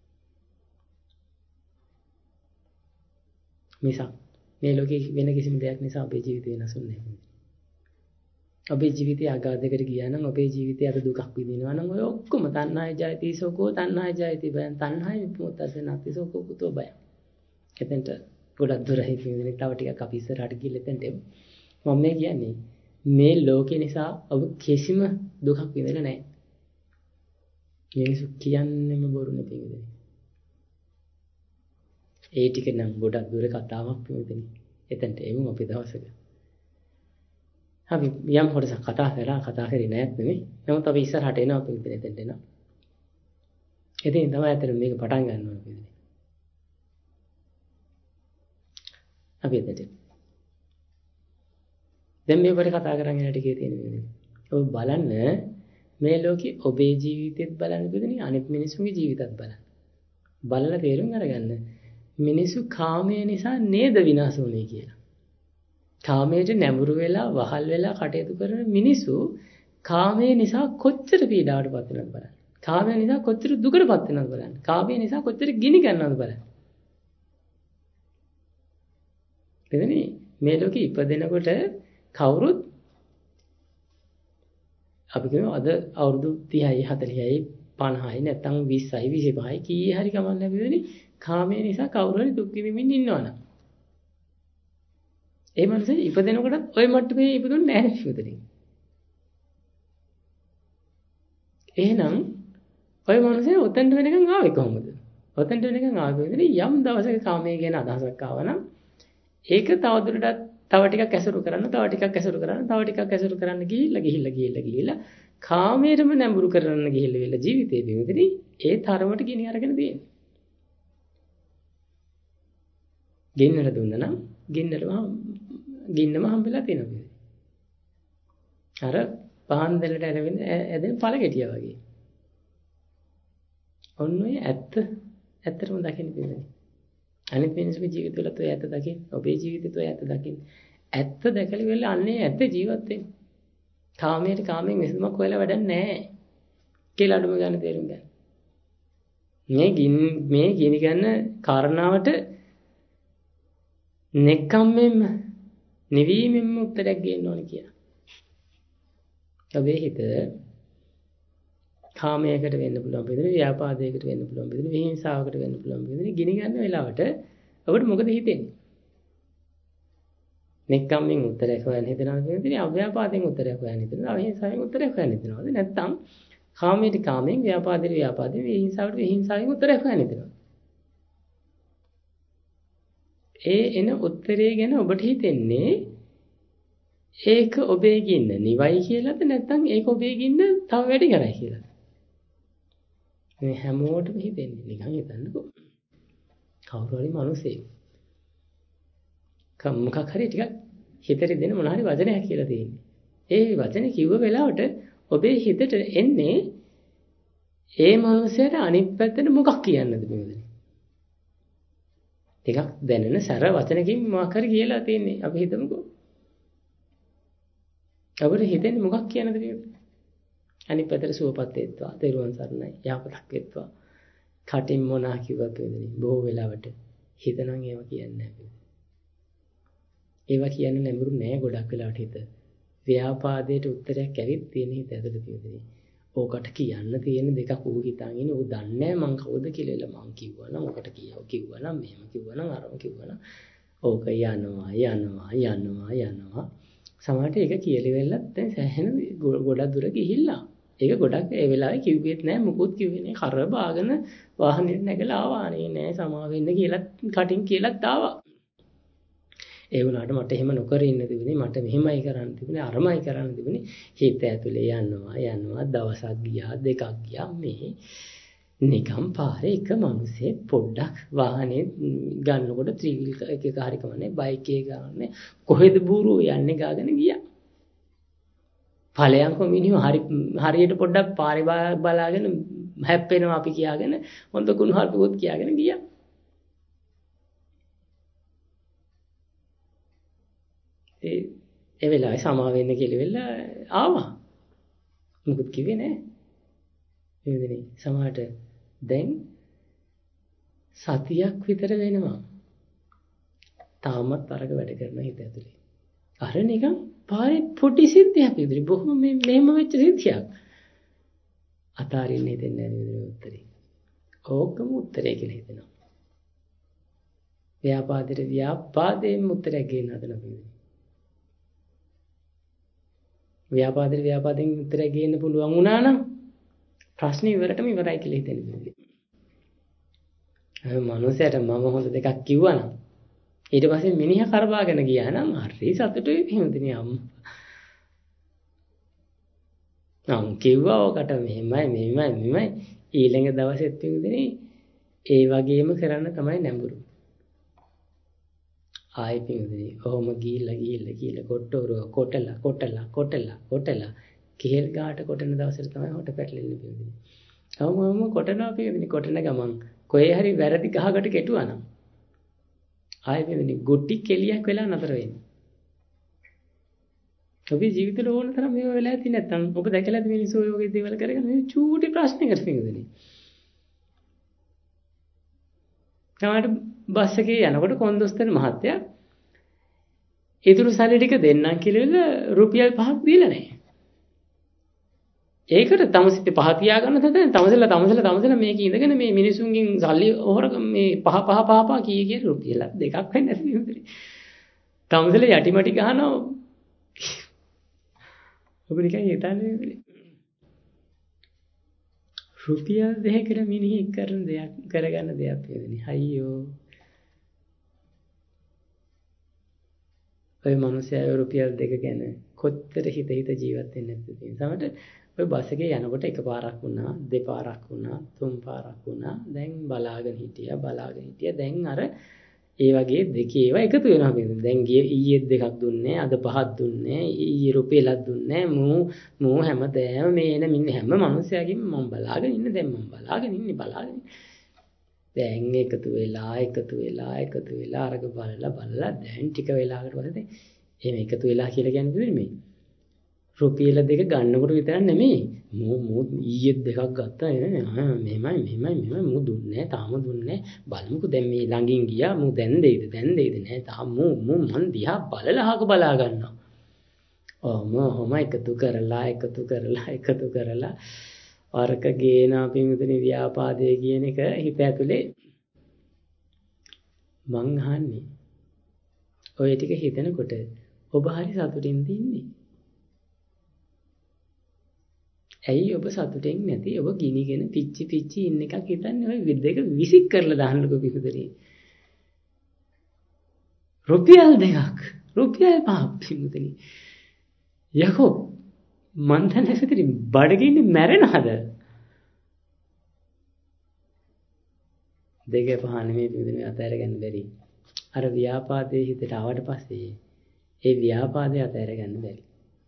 මිසක් මේ ලෝකේ වෙන කිසිම දෙයක් නිසා අපේ ජීවිතේ වෙනස් වෙන්නේ නැහැ. ඔබේ ජීවිතය අගාධයකට ගියා නම් ඔබේ ජීවිතය අද දුකක් විඳිනවා නම් ඔය ඔක්කොම තණ්හාය ජයති සෝකෝ තණ්හාය ජයති බයං තණ්හාය විමුක්තසේ නැති සෝකෝ කුතෝ බය. එතෙන්ට ගොඩක් දුර හිටින්නේ තව ටිකක් අපි ඉස්සරහට ගිහලා එතෙන්ට මම මේ කියන්නේ මේ ලෝකේ නිසා ඔබ කිසිම දුකක් විඳලා නැහැ. මිනිස්සු කියන්නේම බොරු නෙපින්දේ. ඒ ටික නම් ගොඩක් දුර කතාවක් පිළිදෙන්නේ. එතෙන්ට එමු අපි දවසක. අපි යම් කොටසක් කතා කරේ නෑත් නෙමෙයි. නමුත් අපි ඉස්සරහට එනවා අපි එතෙන්ට එනවා. ඉතින් තමයි අතර මේක පටන් ගන්න ඕනේ කියන්නේ. අපි එතෙන්ට. දැන් මේ වගේ කතා කරන් යන ටිකේ තියෙන මේ. ඔබ බලන්න මේ ලෝකේ ඔබේ ජීවිතෙත් බලන්න පිළිදෙනි අනිත් මිනිස්සුන්ගේ ජීවිතත් බලන්න. බලලා තේරුම් අරගන්න. මිනිස්සු කාමය නිසා නේද විනාශ වුනේ කියලා. කාමයට නැඹුරු වෙලා වහල් වෙලා කටයුතු කරන මිනිස්සු කාමය නිසා කොච්චර පීඩාවටපත් වෙනවද බලන්න. කාමය නිසා කොච්චර දුකටපත් වෙනවද බලන්න. කාමය නිසා කොච්චර ගිනි ගන්නවද බලන්න. එතනනේ මේ ලෝකෙ ඉපදෙනකොට කවුරුත් අපි කියමු අද අවුරුදු 30යි 40යි 50යි නැත්නම් 20යි 25යි කීයේ හරි ගමන් ලැබෙන්නේ කාමය නිසා කවුරු හරි දුක් විඳින්න ඉන්නවනම් ඒ මනුස්සය ඉපදෙනකොටත් ওই මට්ටමේ ඉපදුන්නේ නැහැ නේ. එහෙනම් ওই මනුස්සය උතෙන්ට වෙනකන් ආවේ කොහොමද? උතෙන්ට වෙනකන් ආවේ යම් දවසක කාමයේ ගැන අදහසක් ආවනම් ඒක තවදුරටත් තව ටිකක් ඇසුරු කරන්න, තව ටිකක් ඇසුරු කරන්න, තව ටිකක් ඇසුරු කරන්න ගිහිල්ලා කාමයටම නැඹුරු කරන්න ගිහිල්ලා ජීවිතේ දෙවිදෙනි ඒ තරමට ගිනි අරගෙන තියෙන්නේ. ගින්නට දුන්නා නම් ගින්නම හම්බෙලා තියෙනවා. අර පහන් දෙලට ඇදෙන පළගෙඩිය වගේ. ඔන්න ඔය ඇත්තටම දකින්න පිළිදෙන්නේ. අනිත් මිනිස්සුගේ ජීවිතවලත් ඔය ඇත්ත දකින්න. ඔබේ ජීවිතේත් ඔය ඇත්ත දකින්න. ඇත්ත දැකලා වෙලා අන්නේ ඇත්ත ජීවත් වෙන්න. කාමයෙන් විසඳුමක් හොයලා වැඩක් නැහැ. කියලා අඩුම ගන්න තේරුම් ගන්න. මේ ගිනි ගන්න කාරණාවට නෙක්ඛම්මෙන්ම නිවීමෙන්ම උත්තරයක් ගේන්න ඕනේ කියලා. ඔබේ හිත කාමයකට වෙන්න පුළුවන් බෙදෙන, ව්‍යාපාදයකට වෙන්න පුළුවන් බෙදෙන, විහිංසාවකට වෙන්න පුළුවන් බෙදෙන ගිනි ගන්න වෙලාවට ඔබට මොකද හිතෙන්නේ? නෙක්ඛම්මෙන් උත්තරයක් හොයන්න හිතනවද කියන්නේ? අව්‍යාපාදයෙන් උත්තරයක් හොයන්න හිතනවද? අවිහිංසාවෙන් උත්තරයක් හොයන්න හිතනවද? නැත්නම් කාමයට කාමයෙන්, ව්‍යාපාදයට ව්‍යාපාදයෙන්, විහිංසාවට විහිංසාවෙන් උත්තරයක් හොයන්න හිතනවද? ඒ එන උත්තරේ ගැන ඔබට හිතෙන්නේ ඒක ඔබේ ගින්න නිවයි කියලාද නැත්නම් ඒක ඔබේ ගින්න තව වැඩි කරයි කියලාද? මේ හැමෝටම හිතෙන්නේ නිකන් හිතන්නකෝ. කවුරු හරි මිනිසෙක් මොකක් හරි ටිකක් හිතට දෙන මොන හරි වචනයක් කියලා තියෙන්නේ. ඒ වචනේ කිව්ව වෙලාවට ඔබේ හිතට එන්නේ ඒ මිනිසයාට අනිත් පැත්තට මොකක් කියන්නද මේකද? ටිකක් දැනෙන සැර වචනකින් මොකක් හරි කියලා තියෙන්නේ. අපි හිතමුකෝ. අපිට හිතෙන්නේ මොකක් කියන්නද මේක? අනිත් පැත්තට සුවපත් වෙත්වා, තෙරුවන් සරණයි, යහපතක් වෙත්වා. කටින් මොනා කිව්වත් වෙන්නේ බොහෝ වෙලාවට හිතනම් ඒවා කියන්නේ නැහැ. ඒවා කියන්නේ නැඹුරු නෑ ගොඩක් වෙලාවට හිත. ව්‍යාපාදයට උත්තරයක් ඇවිත් තියෙන හිත ඇතුළේ තියෙන්නේ. ඕකට කියන්න තියෙන දෙකක් ඌ හිතන් ඉන්නේ. ඌ දන්නේ නැහැ මං කවුද කියලා. මං කිව්වනම් ඔකට කිව්වනම් මෙහෙම කිව්වනම් අරම කිව්වනම් ඕක යනවා. සමහරට ඒක කියලිවෙලත් දැන් සෑහෙන ගොඩක් දුර ගිහිල්ලා. ඒක ගොඩක් ඒ වෙලාවේ කිව්වෙත් නැහැ මුකුත් කිව්වේ නැහැ. කර බාගෙන වාහනේ නැගලා ආවා. අනේ නෑ සමා වෙන්න කියලා කටින් කියලාත් ආවා. ඒ වුණාට මට එහෙම නොකර ඉන්න තිබුණේ. මට මෙහෙමයි කරන්න තිබුණේ. අරමයි කරන්න තිබුණේ. හිත ඇතුලේ යනවා. දවසක් ගියා, දෙකක් ගියා මේ නිකම් පාරේ එක මිනිස්සේ පොඩ්ඩක් වාහනේ ගන්නකොට ත්‍රිවිල් එකක හරි කමන්නේ බයික් එක ගන්නනේ කොහෙද බූරුව යන්නේ ගාගෙන ගියා. ඵලයන්කෝ මිනිහෝ හරියට පොඩ්ඩක් පාරේ බලාගෙන හැප්පෙනවා අපි කියාගෙන හොඳ කුණු හල්පුවොත් කියාගෙන ගියා. ඒ වෙලාවේ සමා වෙන්න කියලා වෙලා ආවා. මොකුත් කිව්වේ නැහැ. එදිනේ සමහරට දැන් සතියක් විතර වෙනවා. තාමත් අරක වැඩ කරන හිත ඇතුලේ. අර නිකන් පාරේ පොඩි සිද්ධියක් විදිහට බොහොම මෙහෙම වෙච්ච සිද්ධියක්. අතාරින්න හිතෙන්නේ නැහැ නේද උත්තරේ. ඕකම උත්තරේ කියලා හිතෙනවා. ව්‍යාපාදයෙන් උත්තරයක් ගේන්න හදලා තියෙනවා. ව්‍යාපාදයෙන් උත්තරයක් ගේන්න පුළුවන් වුණා නම් ප්‍රශ්නේ ඉවරටම ඉවරයි කියලා හිතෙන්නේ. මනුස්සයට මම හොඳ දෙකක් කිව්වනම් ඊට පස්සේ මිනිහා කරවාගෙන ගියා නම් හරි සතුටුයි හිමුදිනේ අම්මා. නම් කිව්වා ඔකට මෙහෙමයි ඊළඟ දවසෙත් හිමුදිනේ ඒ වගේම කරන්න තමයි නැඹුරු. ආයෙ හිමුදිනේ කොහොම ගිහිල්ලා කොටලා කෙහෙල් ගාට කොටන දවසට තමයි හොට පැටලෙන්නේ හිමුදිනේ. අවමම කොටනවා හිමුදිනේ කොටන ගමන් කොහේ හරි වැරදි ගහකට කෙටුවා නම් ආයෙ හිමුදිනේ ගොටි කෙලියක් වෙලා නතර වෙන්නේ. ඔබේ ජීවිතේ ඕන තරම් මේව වෙලා ඇති නැත්නම් ඔබ දැකලාද මිනිස්සු ඔය වගේ දේවල් කරගෙන මේ චූටි ප්‍රශ්නයකට හිමුදිනේ. තමයි බස් එකේ යනකොට කොන්දොස්තර මහත්තයා ඉතුරු සල්ලි ටික දෙන්නම් කියලා රුපියල් 5ක් දීලා නැහැ. ඒකට තමසිට පහ තියාගන්න තැන තමසලා මේක ඉඳගෙන මේ මිනිසුන්ගෙන් සල්ලි හොර මේ පහ කී රුපියල් දෙකක් වෙන්නේ නැති නේද? තමසලා යටිමටි ගහනවා. ඔබ නිකන් හිතන්නේ රුපියල් දෙකකට මිනිහෙක් කරන දෙයක් කරගන්න දෙයක් වේදනේ. අයියෝ. ඔය මිනිස්සයා රුපියල් දෙක ගැන කොච්චර හිත ජීවත් වෙන්නේ නැද්ද තියෙන. සමහරට ඔය බස් එකේ යනකොට එකපාරක් වුණා, දෙපාරක් වුණා, තුන් පාරක් වුණා. දැන් බලාගෙන හිටියා. දැන් අර ඒ වගේ දෙකේ ඒවා එකතු වෙනවා කියන්නේ. දැන් ඊයේ දෙකක් දුන්නේ, අද පහක් දුන්නේ, ඊයේ රුපියලක් දුන්නේ. මූ හැමදේම මේ එන හැම මිනිස්සයාගෙම මම බලාගෙන ඉන්නේ. දැන් එකතු වෙලා අරක බලලා දැන් ටික වෙලාවකට පස්සේ එහෙම එකතු වෙලා කියලා කියන්නේ මේ රුපියල දෙක ගන්නකොට විතරක් නෙමෙයි මූ ඊයේ දෙකක් ගත්තා මෙහෙමයි මූ දුන්නේ තාම දුන්නේ බලමුකෝ දැන් මේ ළඟින් ගියා මූ දැන් දෙයිද නෑ තාම මූ මන් දිහා බලලා අහක බලා ගන්නවා ඔහොම එකතු කරලා වරක ගේන අපි මෙතන ව්‍යාපාදයේ කියන එක හිත ඇතුලේ මං අහන්නේ ඔය ටික හිතනකොට ඔබ හරි සතුටින් ඉන්නේ. ඇයි ඔබ සතුටින් නැති? ඔබ ගිනිගෙන පිච්චි ඉන්න එකක් හිතන්නේ ඔය දෙක විසික් කරලා දාන්නකෝ පිටුදරේ. රුපියල් 5ක් පිටුදරේ. යකෝ මන් දැන් ඇසිතින් බඩගින්නේ මැරෙනවද? දෙක පහන මේ පිටුදරේ අතහැර ගන්න බැරි. අර ව්‍යාපාදයේ හිතට ආවට පස්සේ ඒ ව්‍යාපාදය අතහැර ගන්න බැරි.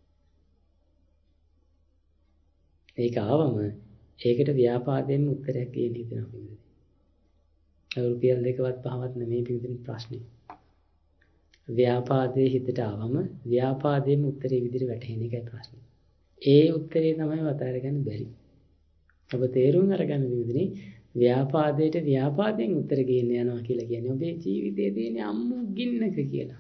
ඒක ආවම ඒකට ව්‍යාපාදයෙන් උත්තරයක් දෙන්න හිතනවා පිළිදෙන. රුපියල් දෙකවත් පහවත් නෙමෙයි පිළිදෙන ප්‍රශ්නේ. ව්‍යාපාදයේ හිතට ආවම ව්‍යාපාදයෙන් උත්තරේ විදිහට වැටහෙන එකයි ප්‍රශ්නේ. ඒ උත්තරේ තමයි අතහැර ගන්න බැරි. ඔබ තේරුම් අරගන්න විදිහේ ව්‍යාපාදයට ව්‍යාපාදයෙන් උත්තර ගේන්න යනවා කියලා කියන්නේ ඔබේ ජීවිතයේ තියෙන අම්මු ගින්නක කියලා.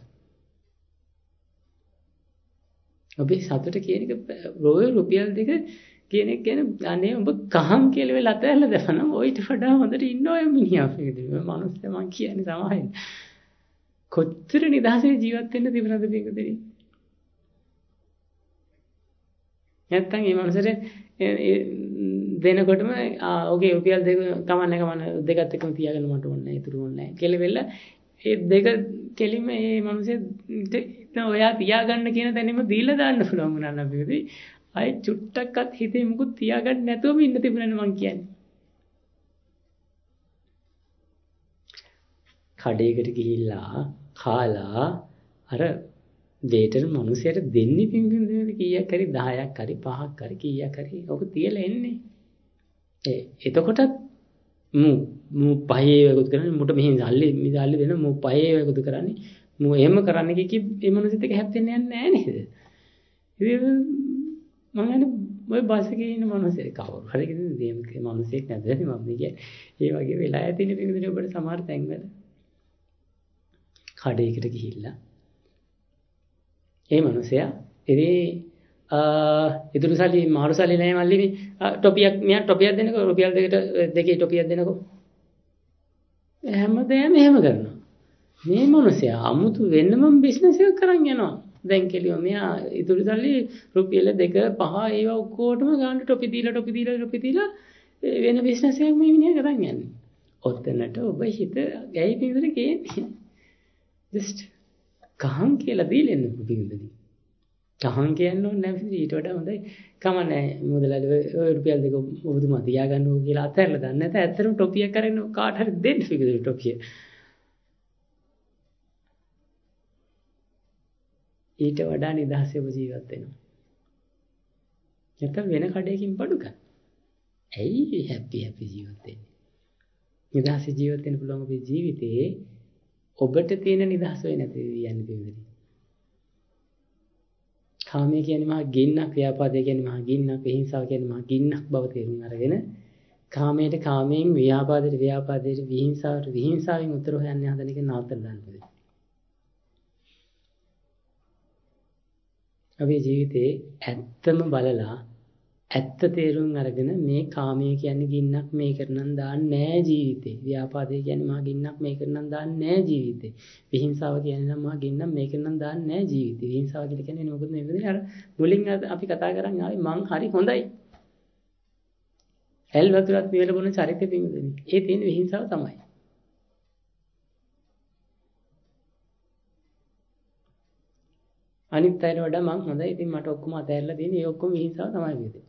ඔබේ සතුට කියන එක රෝය රුපියල් දෙක කියන එක ගැන අනේ ඔබ කහම් කියලා වෙලා අතහැරලා දැපනම් ඔයිට වඩා හොඳට ඉන්න ඔය මිනිහා පිටින් මේ මනුස්සයා මං කියන්නේ තමයි. කොච්චර නිදහසේ ජීවත් වෙන්න තිබුණාද පිටුදේ. නැත්තම් මේ මනුස්සයාට දෙනකොටම ඔගේ රුපියල් දෙක කමන්නේ දෙකත් එකම තියාගෙන මට ඕනේ නැහැ ඉතුරු ඕනේ නැහැ කියලා වෙලා ඒ දෙක කෙලින්ම මේ මනුස්සයා ඔයා තියාගන්න කියන තැනෙම දීලා දාන්න පුළුවන් වුණා නම් පිටුදේ. අය චුට්ටක්වත් හිතේ මුකුත් තියාගන්න නැතුවම ඉන්න තිබුණානේ මං කියන්නේ. කඩේකට ගිහිල්ලා කාලා අර වේටර් මිනිහයට දෙන්නේ පින්පින් කීයක් හරි 10ක් හරි 5ක් හරි කීයක් හරි ඔක තියලා එන්නේ. එතකොටත් මූ පහේ වගුත් කරන්නේ මුට මෙහෙන් සල්ලි දෙන මූ පහේ වගුත් කරන්නේ මූ එහෙම කරන්න කි මේ මිනිහෙත් එක හැප්පෙන්න යන්නේ නැහැ නේද? ඉතින් මම අනේ ඔය බස් එකේ ඉන්න මිනිස්සෙක් කවුරු හරි කියන්නේ මිනිස්සෙක් නැද්ද මම කියන්නේ. ඒ වගේ වෙලා ඇතිනේ පින්දුනේ ඔබට සමහර තැන්වල. කඩේකට ගිහිල්ලා ඒ මිනිසයා ඉතුරු සල්ලි මාරු සල්ලි නැහැ මල්ලි මේ ටොපියක් මෙයා ටොපියක් දෙන්නකෝ රුපියල් දෙකේ ටොපියක් දෙන්නකෝ හැමදේම එහෙම කරනවා මේ මිනිසයා අමුතු වෙන්නම බිස්නස් එකක් කරන් යනවා දැන් කෙලියෝ මෙයා ඉතුරු සල්ලි රුපියල් 2 5 ඒවා ඔක්කොටම ගන්න ටොපි දීලා වෙන බිස්නස් එකක් මේ මිනිහා කරන් යන්නේ ඔතනට ඔබ හිත ගැයි පිටුනේ කියන්නේ just කහන් කියලා දීලෙන්න පිටුනේ කහන් කියන්නේ නැහැ ඊට වඩා හොඳයි කමන්නේ මුදලාලි ඔය රුපියල් දෙක ඔබතුමා තියාගන්න ඕක කියලා අතහැරලා දාන්න නැත්නම් ඇත්තටම ටොපියක් කරගෙන කාට හරි දෙන්න පිටුනේ ටොපිය ඊට වඩා නිදහසේ ඔබ ජීවත් වෙනවා. නැත්නම් වෙන කඩේකින් බඩු ගන්න. ඇයි හැපි ජීවත් වෙන්නේ? නිදහසේ ජීවත් වෙන්න පුළුවන් ඔබේ ජීවිතේ ඔබට තියෙන නිදහස වෙයි නැති යන්නේ පිළිදෙන්නේ. කාමයේ කියන්නේ මහා ගින්නක්, ව්‍යාපාදයේ කියන්නේ මහා ගින්නක්, විහිංසාව කියන්නේ මහා ගින්නක් බව තේරුම් අරගෙන කාමයට කාමයෙන්, ව්‍යාපාදයට ව්‍යාපාදයට, විහිංසාවට විහිංසාවෙන් උත්තර හොයන්න හදන එක නවත්තලා දාන්න ඕනේ. අපේ ජීවිතේ ඇත්තම බලලා ඇත්ත තේරුම් අරගෙන මේ කාමයේ කියන්නේ ගින්නක් මේකට නම් දාන්නේ නැහැ ජීවිතේ. ව්‍යාපාදයේ කියන්නේ මහා ගින්නක් මේකට නම් දාන්නේ නැහැ ජීවිතේ. විහිංසාව කියන්නේ නම් මහා ගින්නක් මේකට නම් දාන්නේ නැහැ ජීවිතේ. විහිංසාව කියලා කියන්නේ මොකද මේ අර මුලින් අපි කතා කරන් ආවේ මං හරි හොඳයි. ඇල් වතුරත් නිවල බොන චරිතෙ පිඟුදෙනි. ඒ තියෙන විහිංසාව තමයි. අනිත් අයට වඩා මං හොඳයි. ඉතින් මට ඔක්කොම අතහැරලා දෙන්නේ. ඒ ඔක්කොම විහිංසාව තමයි වෙන්නේ.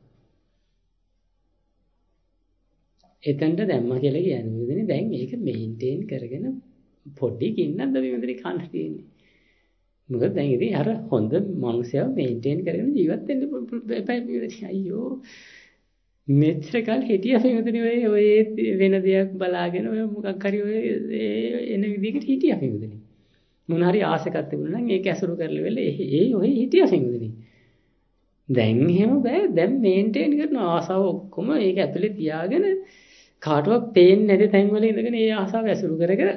එතනට දැම්මා කියලා කියන්නේ මොකදනේ? දැන් මේක මේන්ටේන් කරගෙන පොඩි කින්නක්ද මේ කන්න තියෙන්නේ. මොකද දැන් ඉතින් අර හොඳ මනුස්සයව මේන්ටේන් කරගෙන ජීවත් වෙන්න එපා මේ අයියෝ. මෙච්චර කල් හිටියා මේ ඔය වෙන දෙයක් බලාගෙන ඔය මොකක් හරි ඔය එන විදිහකට හිටියා මේ මොන හරි ආසකක් තිබුණා නම් ඒක ඇසුරු කරලා වෙල ඔය හිටියා මේ දැන් එහෙම බෑ දැන් මේන්ටේන් කරන ආසාව ඔක්කොම ඒක ඇතුලේ තියාගෙන කාටවත් පේන්නේ නැති තැන් වල ඉඳගෙන ඒ ආසාව ඇසුරු කරගෙන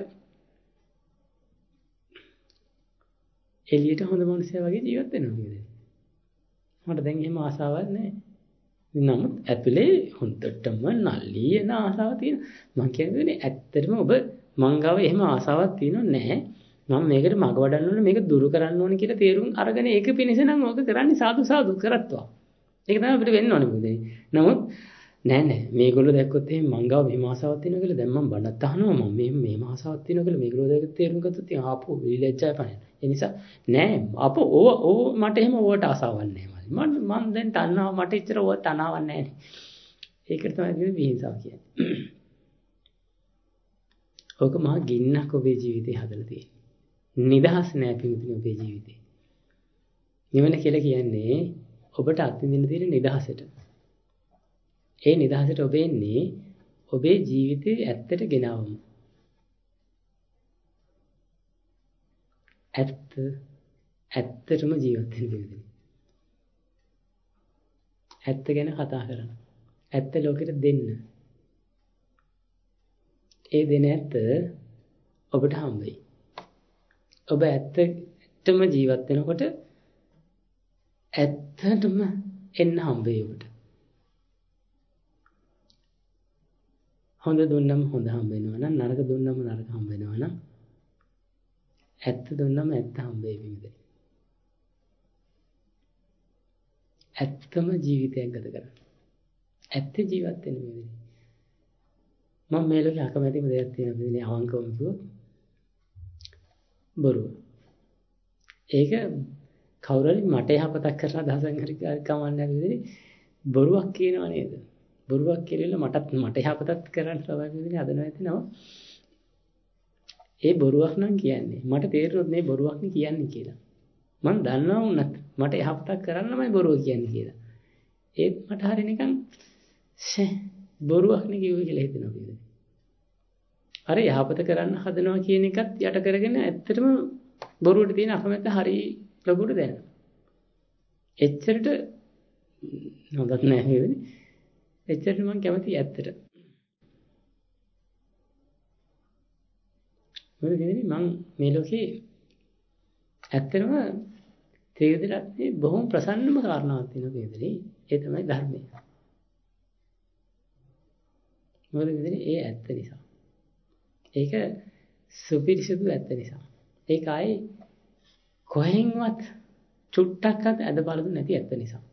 එළියට හොඳ මනුස්සයා වගේ ජීවත් වෙනවා කියන්නේ. මට දැන් එහෙම ආසාවක් නැහැ. නමුත් ඇතුලේ හොඳටම නල්ලී එන ආසාවක් තියෙනවා. මම කියන්නේ ඇත්තටම ඔබ මංගාව එහෙම ආසාවක් තියෙනව නැහැ. මම මේකට මග වඩන්න ඕනේ මේක දුරු කරන්න ඕනේ කියලා තේරුම් අරගෙන ඒක පිණිස නම් ඔක කරන්නේ සාදු කරත්වා. ඒක තමයි අපිට වෙන්න ඕනේ මොකද. නමුත් නෑ මේගොල්ලෝ දැක්කොත් එහෙනම් මංගාව මෙහෙම ආසාවක් තියෙනවා කියලා දැන් මම බණත් අහනවා මම මෙහෙම ආසාවක් තියෙනවා කියලා මේගොල්ලෝ දැක්කොත් තේරුම් ගත්තොත් ඉතින් ආපෝ විලැජ්ජාය පණ. ඒ නිසා නෑ අපෝ ඕ මට එහෙම ඕවට ආසාවක් නෑ මම දැන් තණ්හාව මට ඉතර ඕව තණ්හාවක් නෑනේ. ඒකට තමයි කියන්නේ විහිංසාව කියන්නේ. ඕක මහා ගින්නක් ඔබේ ජීවිතේ හදලා තියෙන්නේ. නිදහස් නෑ පිටුනේ ඔබේ ජීවිතේ. නිවන කියලා කියන්නේ ඔබට අත්විඳින්න තියෙන නිදහසට. ඒ නිදහසට ඔබ එන්නේ ඔබේ ජීවිතේ ඇත්තට ගෙනවම. ඇත්තටම ජීවත් වෙන්න පිටුනේ. ඇත්ත ගැන කතා කරන්න. ඇත්ත ලෝකෙට දෙන්න. ඒ දෙන ඇත්ත ඔබට හම්බෙයි. ඔබ ඇත්තටම ජීවත් වෙනකොට ඇත්තටම එන්න හම්බෙයි ඔබට. හොඳ දුන්නම හොඳ හම්බ වෙනවා නම් නරක දුන්නම නරක හම්බ වෙනවා නම් ඇත්ත දුන්නම ඇත්ත හම්බෙයි විඳින්න. ඇත්තම ජීවිතයක් ගත කරන්න. ඇත්ත ජීවත් වෙන්න විඳින්න. මම මේ ලෝකේ අකමැතිම දෙයක් තියෙනවා විඳින්න අවංකවම කිව්වොත් බොරුව. ඒක කවුරු හරි මට යහපතක් කරන අදහසෙන් හරි කමන්නේ විදිහට බොරුවක් කියනවා නේද? බොරුවක් කියලා මට යහපතක් කරන්න තමයි විදිහට හදනවා ඇතිනවා. ඒ බොරුවක් නම් කියන්නේ. මට තේරුණොත් මේ බොරුවක් නේ කියන්නේ කියලා. මම දන්නවා වුණත් මට යහපතක් කරන්නමයි බොරුව කියන්නේ කියලා. ඒත් මට හරිය නිකන් බොරුවක් නේ කිව්වේ කියලා හිතෙනවා විදිහට. අර යහපත කරන්න හදනවා කියන එකත් යට කරගෙන ඇත්තටම බොරුවට තියෙන අකමැත්ත හරි ලොකුට දැනෙනවා. එච්චරට හොඳක් නෑ නේද? එච්චරට මම කැමතියි ඇත්තට. මොකද කියන්නේ මම මේ ලෝකේ ඇත්තටම ත්‍රිවිධ බොහොම ප්‍රසන්නම කාරණාවක් තියෙනවා කියන්නේ ඒ තමයි ධර්මය. මොකද කියන්නේ ඒ ඇත්ත නිසා. ඒක සුපිරිසුදු ඇත්ත නිසා. ඒක ආයේ කොහෙන්වත් චුට්ටක්වත් ඇද බලු නැති ඇත්ත නිසා.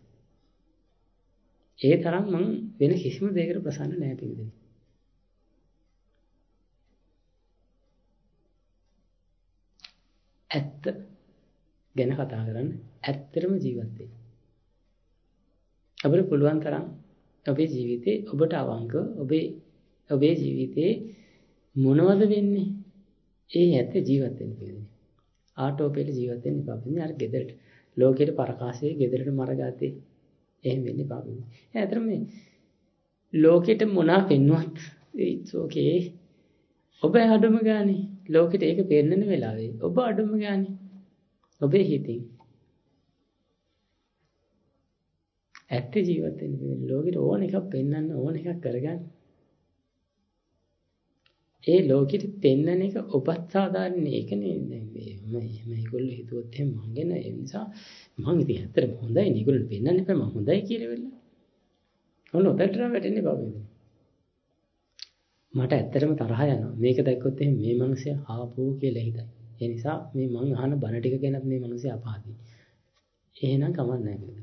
ඒ තරම් මං වෙන කිසිම දෙයකට ප්‍රසන්න නෑ පිළිදෙන. ඇත්ත ගැන කතා කරන්න ඇත්තටම ජීවත් වෙන්න. අපිට පුළුවන් තරම් ඔබේ ජීවිතේ ඔබට අවංකව ඔබේ ජීවිතේ මොනවද වෙන්නේ? ඒ ඇත්ත ජීවත් වෙන්න පිළිදෙන. ආටෝපේට ජීවත් වෙන්න එපා. වෙන්නේ අර ගෙදරට ලෝකෙට පරකාසයේ ගෙදරට මරගාතේ එහෙම වෙන්න එපා. ඇත්තටම මේ ලෝකෙට මොනවා පෙන්වුවත් it's okay. ඔබ අඩුම ගානේ ලෝකෙට ඒක පෙන්නන වෙලාවේ ඔබ අඩුම ගානේ ඔබේ හිතින් ඇත්ත ජීවත් වෙන්න බෑ. ලෝකෙට ඕන එකක් පෙන්වන්න ඕන එකක් කරගන්න. ඒ ලෝකෙට පෙන්වන එක ඔබත් සාධාරණ ඒකනේ මේගොල්ලෝ හිතුවොත් එහෙනම් මං ගැන ඒ නිසා මං ඉතින් ඇත්තටම හොඳයි නේ ඒගොල්ලෝ පෙන්වන්න එපා මං හොඳයි කියලා වෙලා. ඔන්න ඔතනට වැටෙන්නේ බබෙද. මට ඇත්තටම තරහ යනවා. මේක දැක්කොත් එහෙනම් මේ මිනිස්සයා ආපෝ කියලා හිතයි. ඒ නිසා මේ මං අහන බණ ටික ගැනත් මේ මිනිස්සයා අපහාදී. එහෙනම් කමක් නැහැ නේද?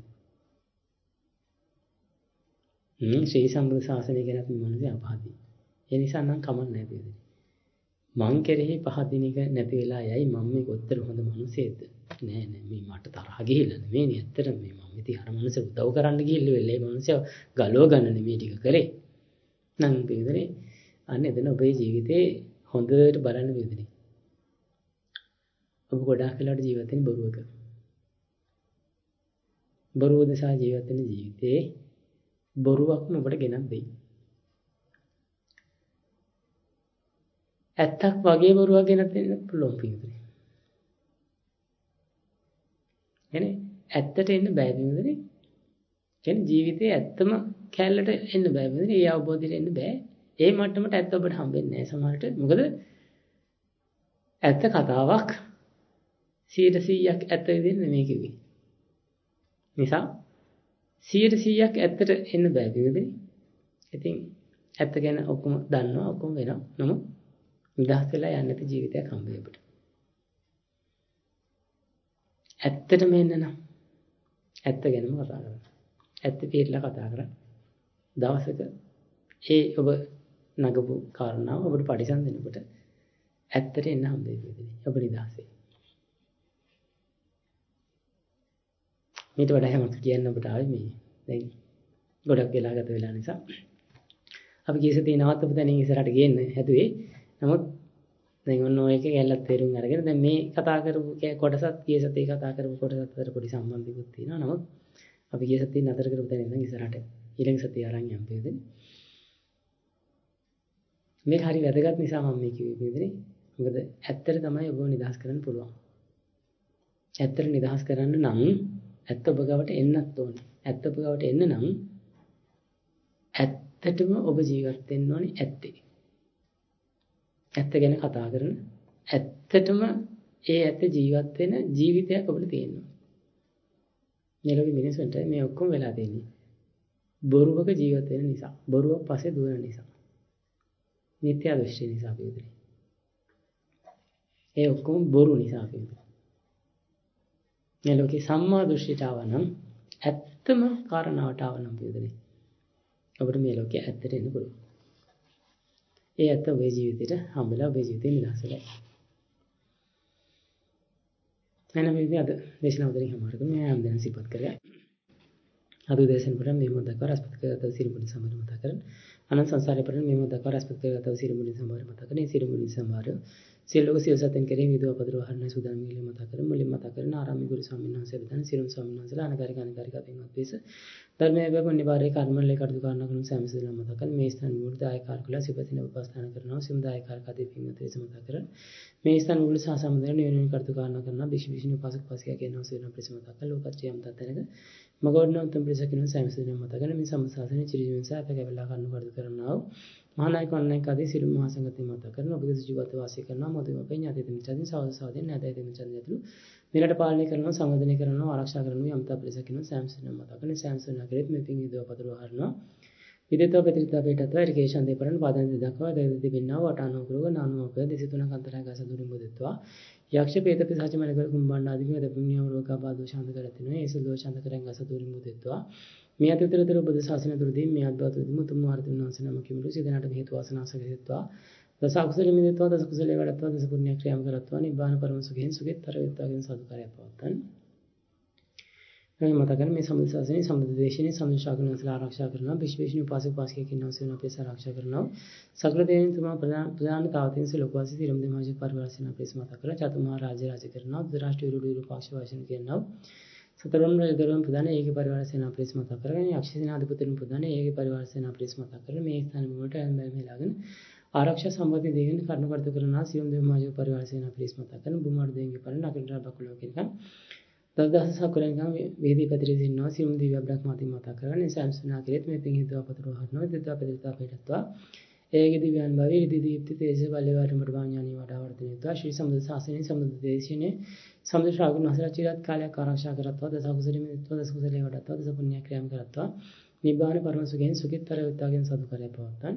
ශ්‍රී සම්බුද්ධ ශාසනය ගැනත් මේ මිනිස්සයා අපහාදී. ඒ නිසා නම් කමක් නැහැ නේද? මං කෙරෙහි පහදින එක නැති වෙලා යයි මම මේ කොච්චර හොඳ මිනිසෙක්ද? නෑ මේ මට තරහ ගිහිල්ලා නෙමෙයි නේ ඇත්තටම මේ මම ඉතින් අර මිනිස්සු උදව් කරන්න ගිහිල්ලා වෙලේ මිනිස්සයා ගලව ගන්න නෙමෙයි ටික කරේ. නම් බෙදනේ අන්න එතන ඔබේ ජීවිතේ හොඳට බලන්න බෙදනේ. ඔබ ගොඩාක් වෙලාවට ජීවත් වෙන්නේ බොරුවක. බොරුව නිසා ජීවත් වෙන ජීවිතේ බොරුවක්ම ඔබට ගෙනත් දෙයි. ඇත්තක් වගේ බොරුවක් ගෙනත් දෙන්න පුළුවන් පිටුනේ. එනේ ඇත්තට එන්න බෑ පිටුනේ. කියන්නේ ජීවිතේ ඇත්තම කැලලට එන්න බෑ පිටුනේ. ඒ අවබෝධයට එන්න බෑ. ඒ මට්ටමට ඇත්ත ඔබට හම්බෙන්නේ නැහැ සමහරට. මොකද ඇත්ත කතාවක් 100%ක් ඇත්ත විදිහට නෙමෙයි කිව්වේ. නිසා 100%ක් ඇත්තට එන්න බෑ පිටුනේ. ඉතින් ඇත්ත ගැන ඔක්කොම දන්නවා ඔක්කොම වෙනවා. නමුත් නිදහස් වෙලා යන්න නැති ජීවිතයක් හම්බ වෙයි අපිට. ඇත්තටම එන්න නම් ඇත්ත ගැනම කතා කරන්න. ඇත්ත පිළිලා කතා කරන්න. දවසක ඒ ඔබ නගපු කාරණාව ඔබට පරිසම් දෙනකොට ඇත්තට එන්න හම්බ වෙයි. ඔබ නිදහස් වෙයි. මේට වඩා හැමක් කියන්න ඔබට ආවේ මේ දැන් ගොඩක් වෙලා ගත වෙලා නිසා අපි කීස තියෙනවත් ඔබ දැන් ඉස්සරහට ගේන්න හැදුවේ. නමුත් දැන් ඔන්න ඔය එක ගැල්ලක් තේරුම් අරගෙන දැන් මේ කතා කරපු කොටසත් ගිය සතියේ කතා කරපු කොටසත් අතර පොඩි සම්බන්ධිකුත් තියෙනවා. නමුත් අපි ගිය සතියේ නතර කරපු තැන ඉඳන් ඉස්සරහට ඊළඟ සතිය අරන් යන්න බෙදෙන්නේ. මේක හරි වැදගත් නිසා මම මේ කිව්වේ බෙදෙන්නේ. මොකද ඇත්තට තමයි ඔබව නිදහස් කරන්න පුළුවන්. ඇත්තට නිදහස් කරන්න නම් ඇත්ත ඔබ ගාවට එන්නත් ඕනේ. ඇත්ත ඔබ ගාවට එන්න නම් ඇත්තටම ඔබ ජීවත් වෙන්න ඕනේ ඇත්තේ. ඇත්ත ගැන කතා කරන ඇත්තටම ඒ ඇත්ත ජීවත් වෙන ජීවිතයක් අපිට තියෙනවා. මේ ලෝකෙ මිනිස්සුන්ට මේ ඔක්කොම වෙලා තියෙන්නේ බොරුවක ජීවත් වෙන නිසා. බොරුවක් පස්සේ දුවන නිසා. මිත්‍යා දෘෂ්ටි නිසා අපි උදේ. ඒ ඔක්කොම බොරු නිසා අපි උදේ. මේ ලෝකේ සම්මා දෘෂ්ටියට ආවනම් ඇත්තම කාරණාවට ආවනම් අපි උදේ. අපිට මේ ලෝකයේ ඇත්තට එන්න පුළුවන්. ඒ ඇත්ත ඔබේ ජීවිතේට හම්බෙලා ඔබේ ජීවිතේ විනාශලා. එන මේ විදිහට දේශනාව දෙලින් හමාර කරමු. මම දැන් සිපත් කරගන්න. අද දේශන පුරන් මේ මොදක රසපත් කරගත සිරිමුනි සමර මත කරන් අනන්ත සංසාරේ පුරන් මේ මොදක රසපත් කරගත සිරිමුනි සමර මත කරන් මේ සිරිමුනි සමර සියලුක සියලු සතෙන් කෙරෙහි විදව පදර වහරණයි සූදානම් මිල මත කරන් මුලින් මත කරන ආරාමී ගුරු ස්වාමීන් වහන්සේ බෙදන සිරුම් ස්වාමීන් වහන්සේලා අනගාරික පින්වත් පිස ධර්මයේ බබුනි බාරේ කර්මලේ කටයුතු කරන කරුණු සෑමසෙලා මත කරන් මේ ස්ථාන මුල් දායකාර කුල සිපතින උපස්ථාන කරනවා සිම් දායකාර කදී පින්වත් පිස මත කරන් මේ ස්ථාන මුල් සහ සම්බන්ධ නිවන කටයුතු කරන බිෂි බිෂිනු පාසක පාසිකා කියනවා සිරුම් පිස මත කරන් ලෝකච්චයම් තතරක මගවඩන උතුම් පිරිසකින් සෑමසෙලා මත කරන් මේ සම්සාසනේ චිරිවින් සාප කැවලා කන්නු කටයුතු කරනවා මහානායක අනනායක ආදී සිරුම් මහා සංඝතේ මත කරන ඔබගේ ජීවිත වාසය කරනවා මොදෙම පඤ්ඤාතේ දෙමිචාදී සවසවදෙන් නැදයි දෙමිචාදී ඇතුළු මෙරට පාලනය කරනවා සංවර්ධනය කරනවා ආරක්ෂා කරනවා යම්තා පිරිසකින් සෑමසෙලා මත කරන සෑමසෙලා නගරෙත් මේ පිං විදව පතර වහරනවා විදේතව ප්‍රතිත්‍යා පිටත්ව ඉරිගේෂන් දෙපරන් පාදන් දක්වා දෙවිදින්නා වටානෝ කරුව නානුමෝපය 23 අන්තරය ගස දුරින් බුදෙත්වා යක්ෂ පේත පිසාච මලකර කුම්බණ්ඩ ආදී මේ දෙපුණ්‍යව රෝගාබා දෝෂාන්ත කරතිනේ ඒ සුදෝ ශාන්ත කරන් ගස දුරින් බුදෙත්වා මේ අතීතතර බුදු සාසන දුරදී මේ අද්භූත මුතුම් මාර්ග විනාශනම කිමුළු සිදනට හේතු වාසනා සකසෙත්වා දස අකුසල මිදෙත්වා දස කුසලේ වඩත්වා දස පුණ්‍ය ක්‍රියාම් කරත්වා නිබ්බාන පරම සුඛයෙන් සුඛිතතර වෙත්වාගෙන සාදුකාරය පවත්තන් මේ මත කරන මේ සම්බුද්ධ ශාසනයේ සම්බුද්ධ දේශනේ සම්බුද්ධ ශාසනය ආරක්ෂා කරනවා විශ්වේෂණ උපාසක උපාසිකයන් වහන්සේන අපේ ආරක්ෂා කරනවා සකල දේවයන් තුමා ප්‍රධාන තාවතින්ස ලෝකවාසී තිරම් දෙමාජ පරිවාරසන අපේ මත කර චතුමහා රාජ්‍ය රාජ්‍ය කරනවා දරාෂ්ට්‍රීය විරූපාක්ෂ වාසන කියනවා සතරම් රජදරුවන් ප්‍රධාන ඒකේ පරිවාර සේනා ප්‍රේස් මත කරගෙන යක්ෂ සේනාධිපතිතුන් ප්‍රධාන ඒකේ පරිවාර සේනා ප්‍රේස් මත කරගෙන මේ ස්ථාන වලට මෙලාගෙන ආරක්ෂා සම්බන්ධ දෙවියන් කරුණු කටයුතු කරනවා සියුම් දෙමාජ පරිවාර සේනා ප්‍රේස් මත කරන බුමාඩ දෙවියන්ගේ පරිණ නගරලා බකුලෝ කියනකම් දසදහසක් කුලෙන්ගම් වේදී පැතිරී සිටිනවා සියුම් දිව්‍ය බ්‍රහ්මති මත කරගෙන සෑම්සනා කිරෙත් මේ පිං හිතව පතර වහනවා දෙතා පෙදතා පිටත්වා ඒගේ දිව්‍යයන් භවී ඉදි දීප්ති තේජ බලවේට මඩවාඥානී වඩාවර්ධනයත්වා ශ්‍රී සම්බුද්ධ ශාසනයේ සම්බුද්ධ දේශනේ සම්බුද්ධ ශ්‍රාවකයන් වහන්සේලා චිරාත් කාලයක් ආරක්ෂා කරත්වා දස කුසලෙ මිත්වා දස කුසලේ වඩත්වා දස පුණ්‍ය ක්‍රියාම් කරත්වා නිබ්බාන පරම සුඛයෙන් සුඛිතතර වෙත්වාගෙන සතුකරය පවත්තන්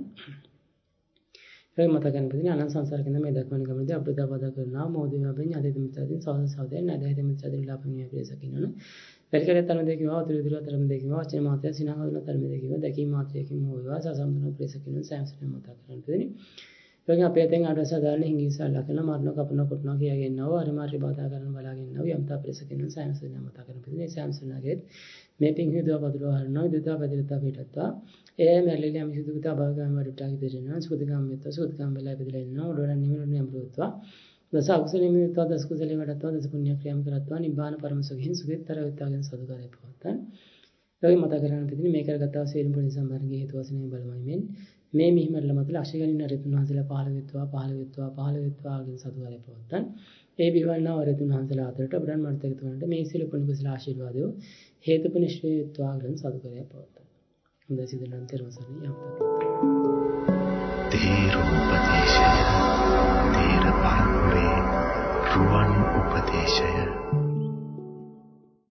ඒ මත ගන්න පිටින් අනන්ත සංසාරකින් මේ දක්වන ගමනදී අප්‍රදාපද කරනවා මොදින අපෙන් අධිත මිත්‍යාදීන් සවස සවදෙන් නැදහිත මිත්‍යාදීන් ලාභණිය ප්‍රේසකින්නන පරිකරය තරම දෙකීම අතුරු තරම දෙකීම වචන මාත්‍ය සිනාගවල තරම දෙකීම දැකීම මාත්‍යකින් හොයවා සසම්තුන ප්‍රේසකින්න සෑමසන මත කරන පිටින් එවගේ අපේ තෙන් අඩසදාන හිංගිසල්ලා කරන මරණ කපන කොටනවා කියගෙනව අර මාර්ය බාධා කරන බලාගෙනව යම්තා ප්‍රේසකින්න සෑමසන මත කරන පිටින් සෑමසනගේ මේ පිං හිතුව පදලා හරනවා දෙතා පැදිරතා පිටත්තා ඒ මෙල්ලේ යම් සිදුකතා භාගයන් වඩටාගේ දෙරෙනවා සුදුගම් මෙත්ත සුදුගම් වෙලා ඉපදලා ඉන්නවා උඩරන් නිවන යම්රුත්වා දස අකුසලෙ මෙත්ත දස කුසලෙ වඩත්වා දස පුණ්‍ය ක්‍රියාම් කරත්වා නිබ්බාන පරම සුඛයෙන් සුඛිතතර වෙත්වාගෙන සතුකාරය පවත්තන් ඒ මත කරගෙන පිටින් මේ කරගත්තා සීලම් පුණ්‍ය සම්භාරගේ හේතු වශයෙන් බලමයි මෙන් මේ මිහිමරල මත ලක්ෂ ගණන් රතුන් වහන්සේලා 15 වෙත්වාගෙන සතුකාරය පවත්තන් ඒ බිවන්නා වරතුන් වහන්සේලා අතරට බ්‍රහ්ම මර්ථක තුනට මේ සීල පුණ්‍ය කුසල ආශිර්වාදය හේතුප නිශ්චයත්වාගෙන සතුකාරය පවත්තන් හොඳ සිදෙනන් තෙරවසන යම්තා තේරෝපදේශය තේර පරපුරේ රුවන් උපදේශය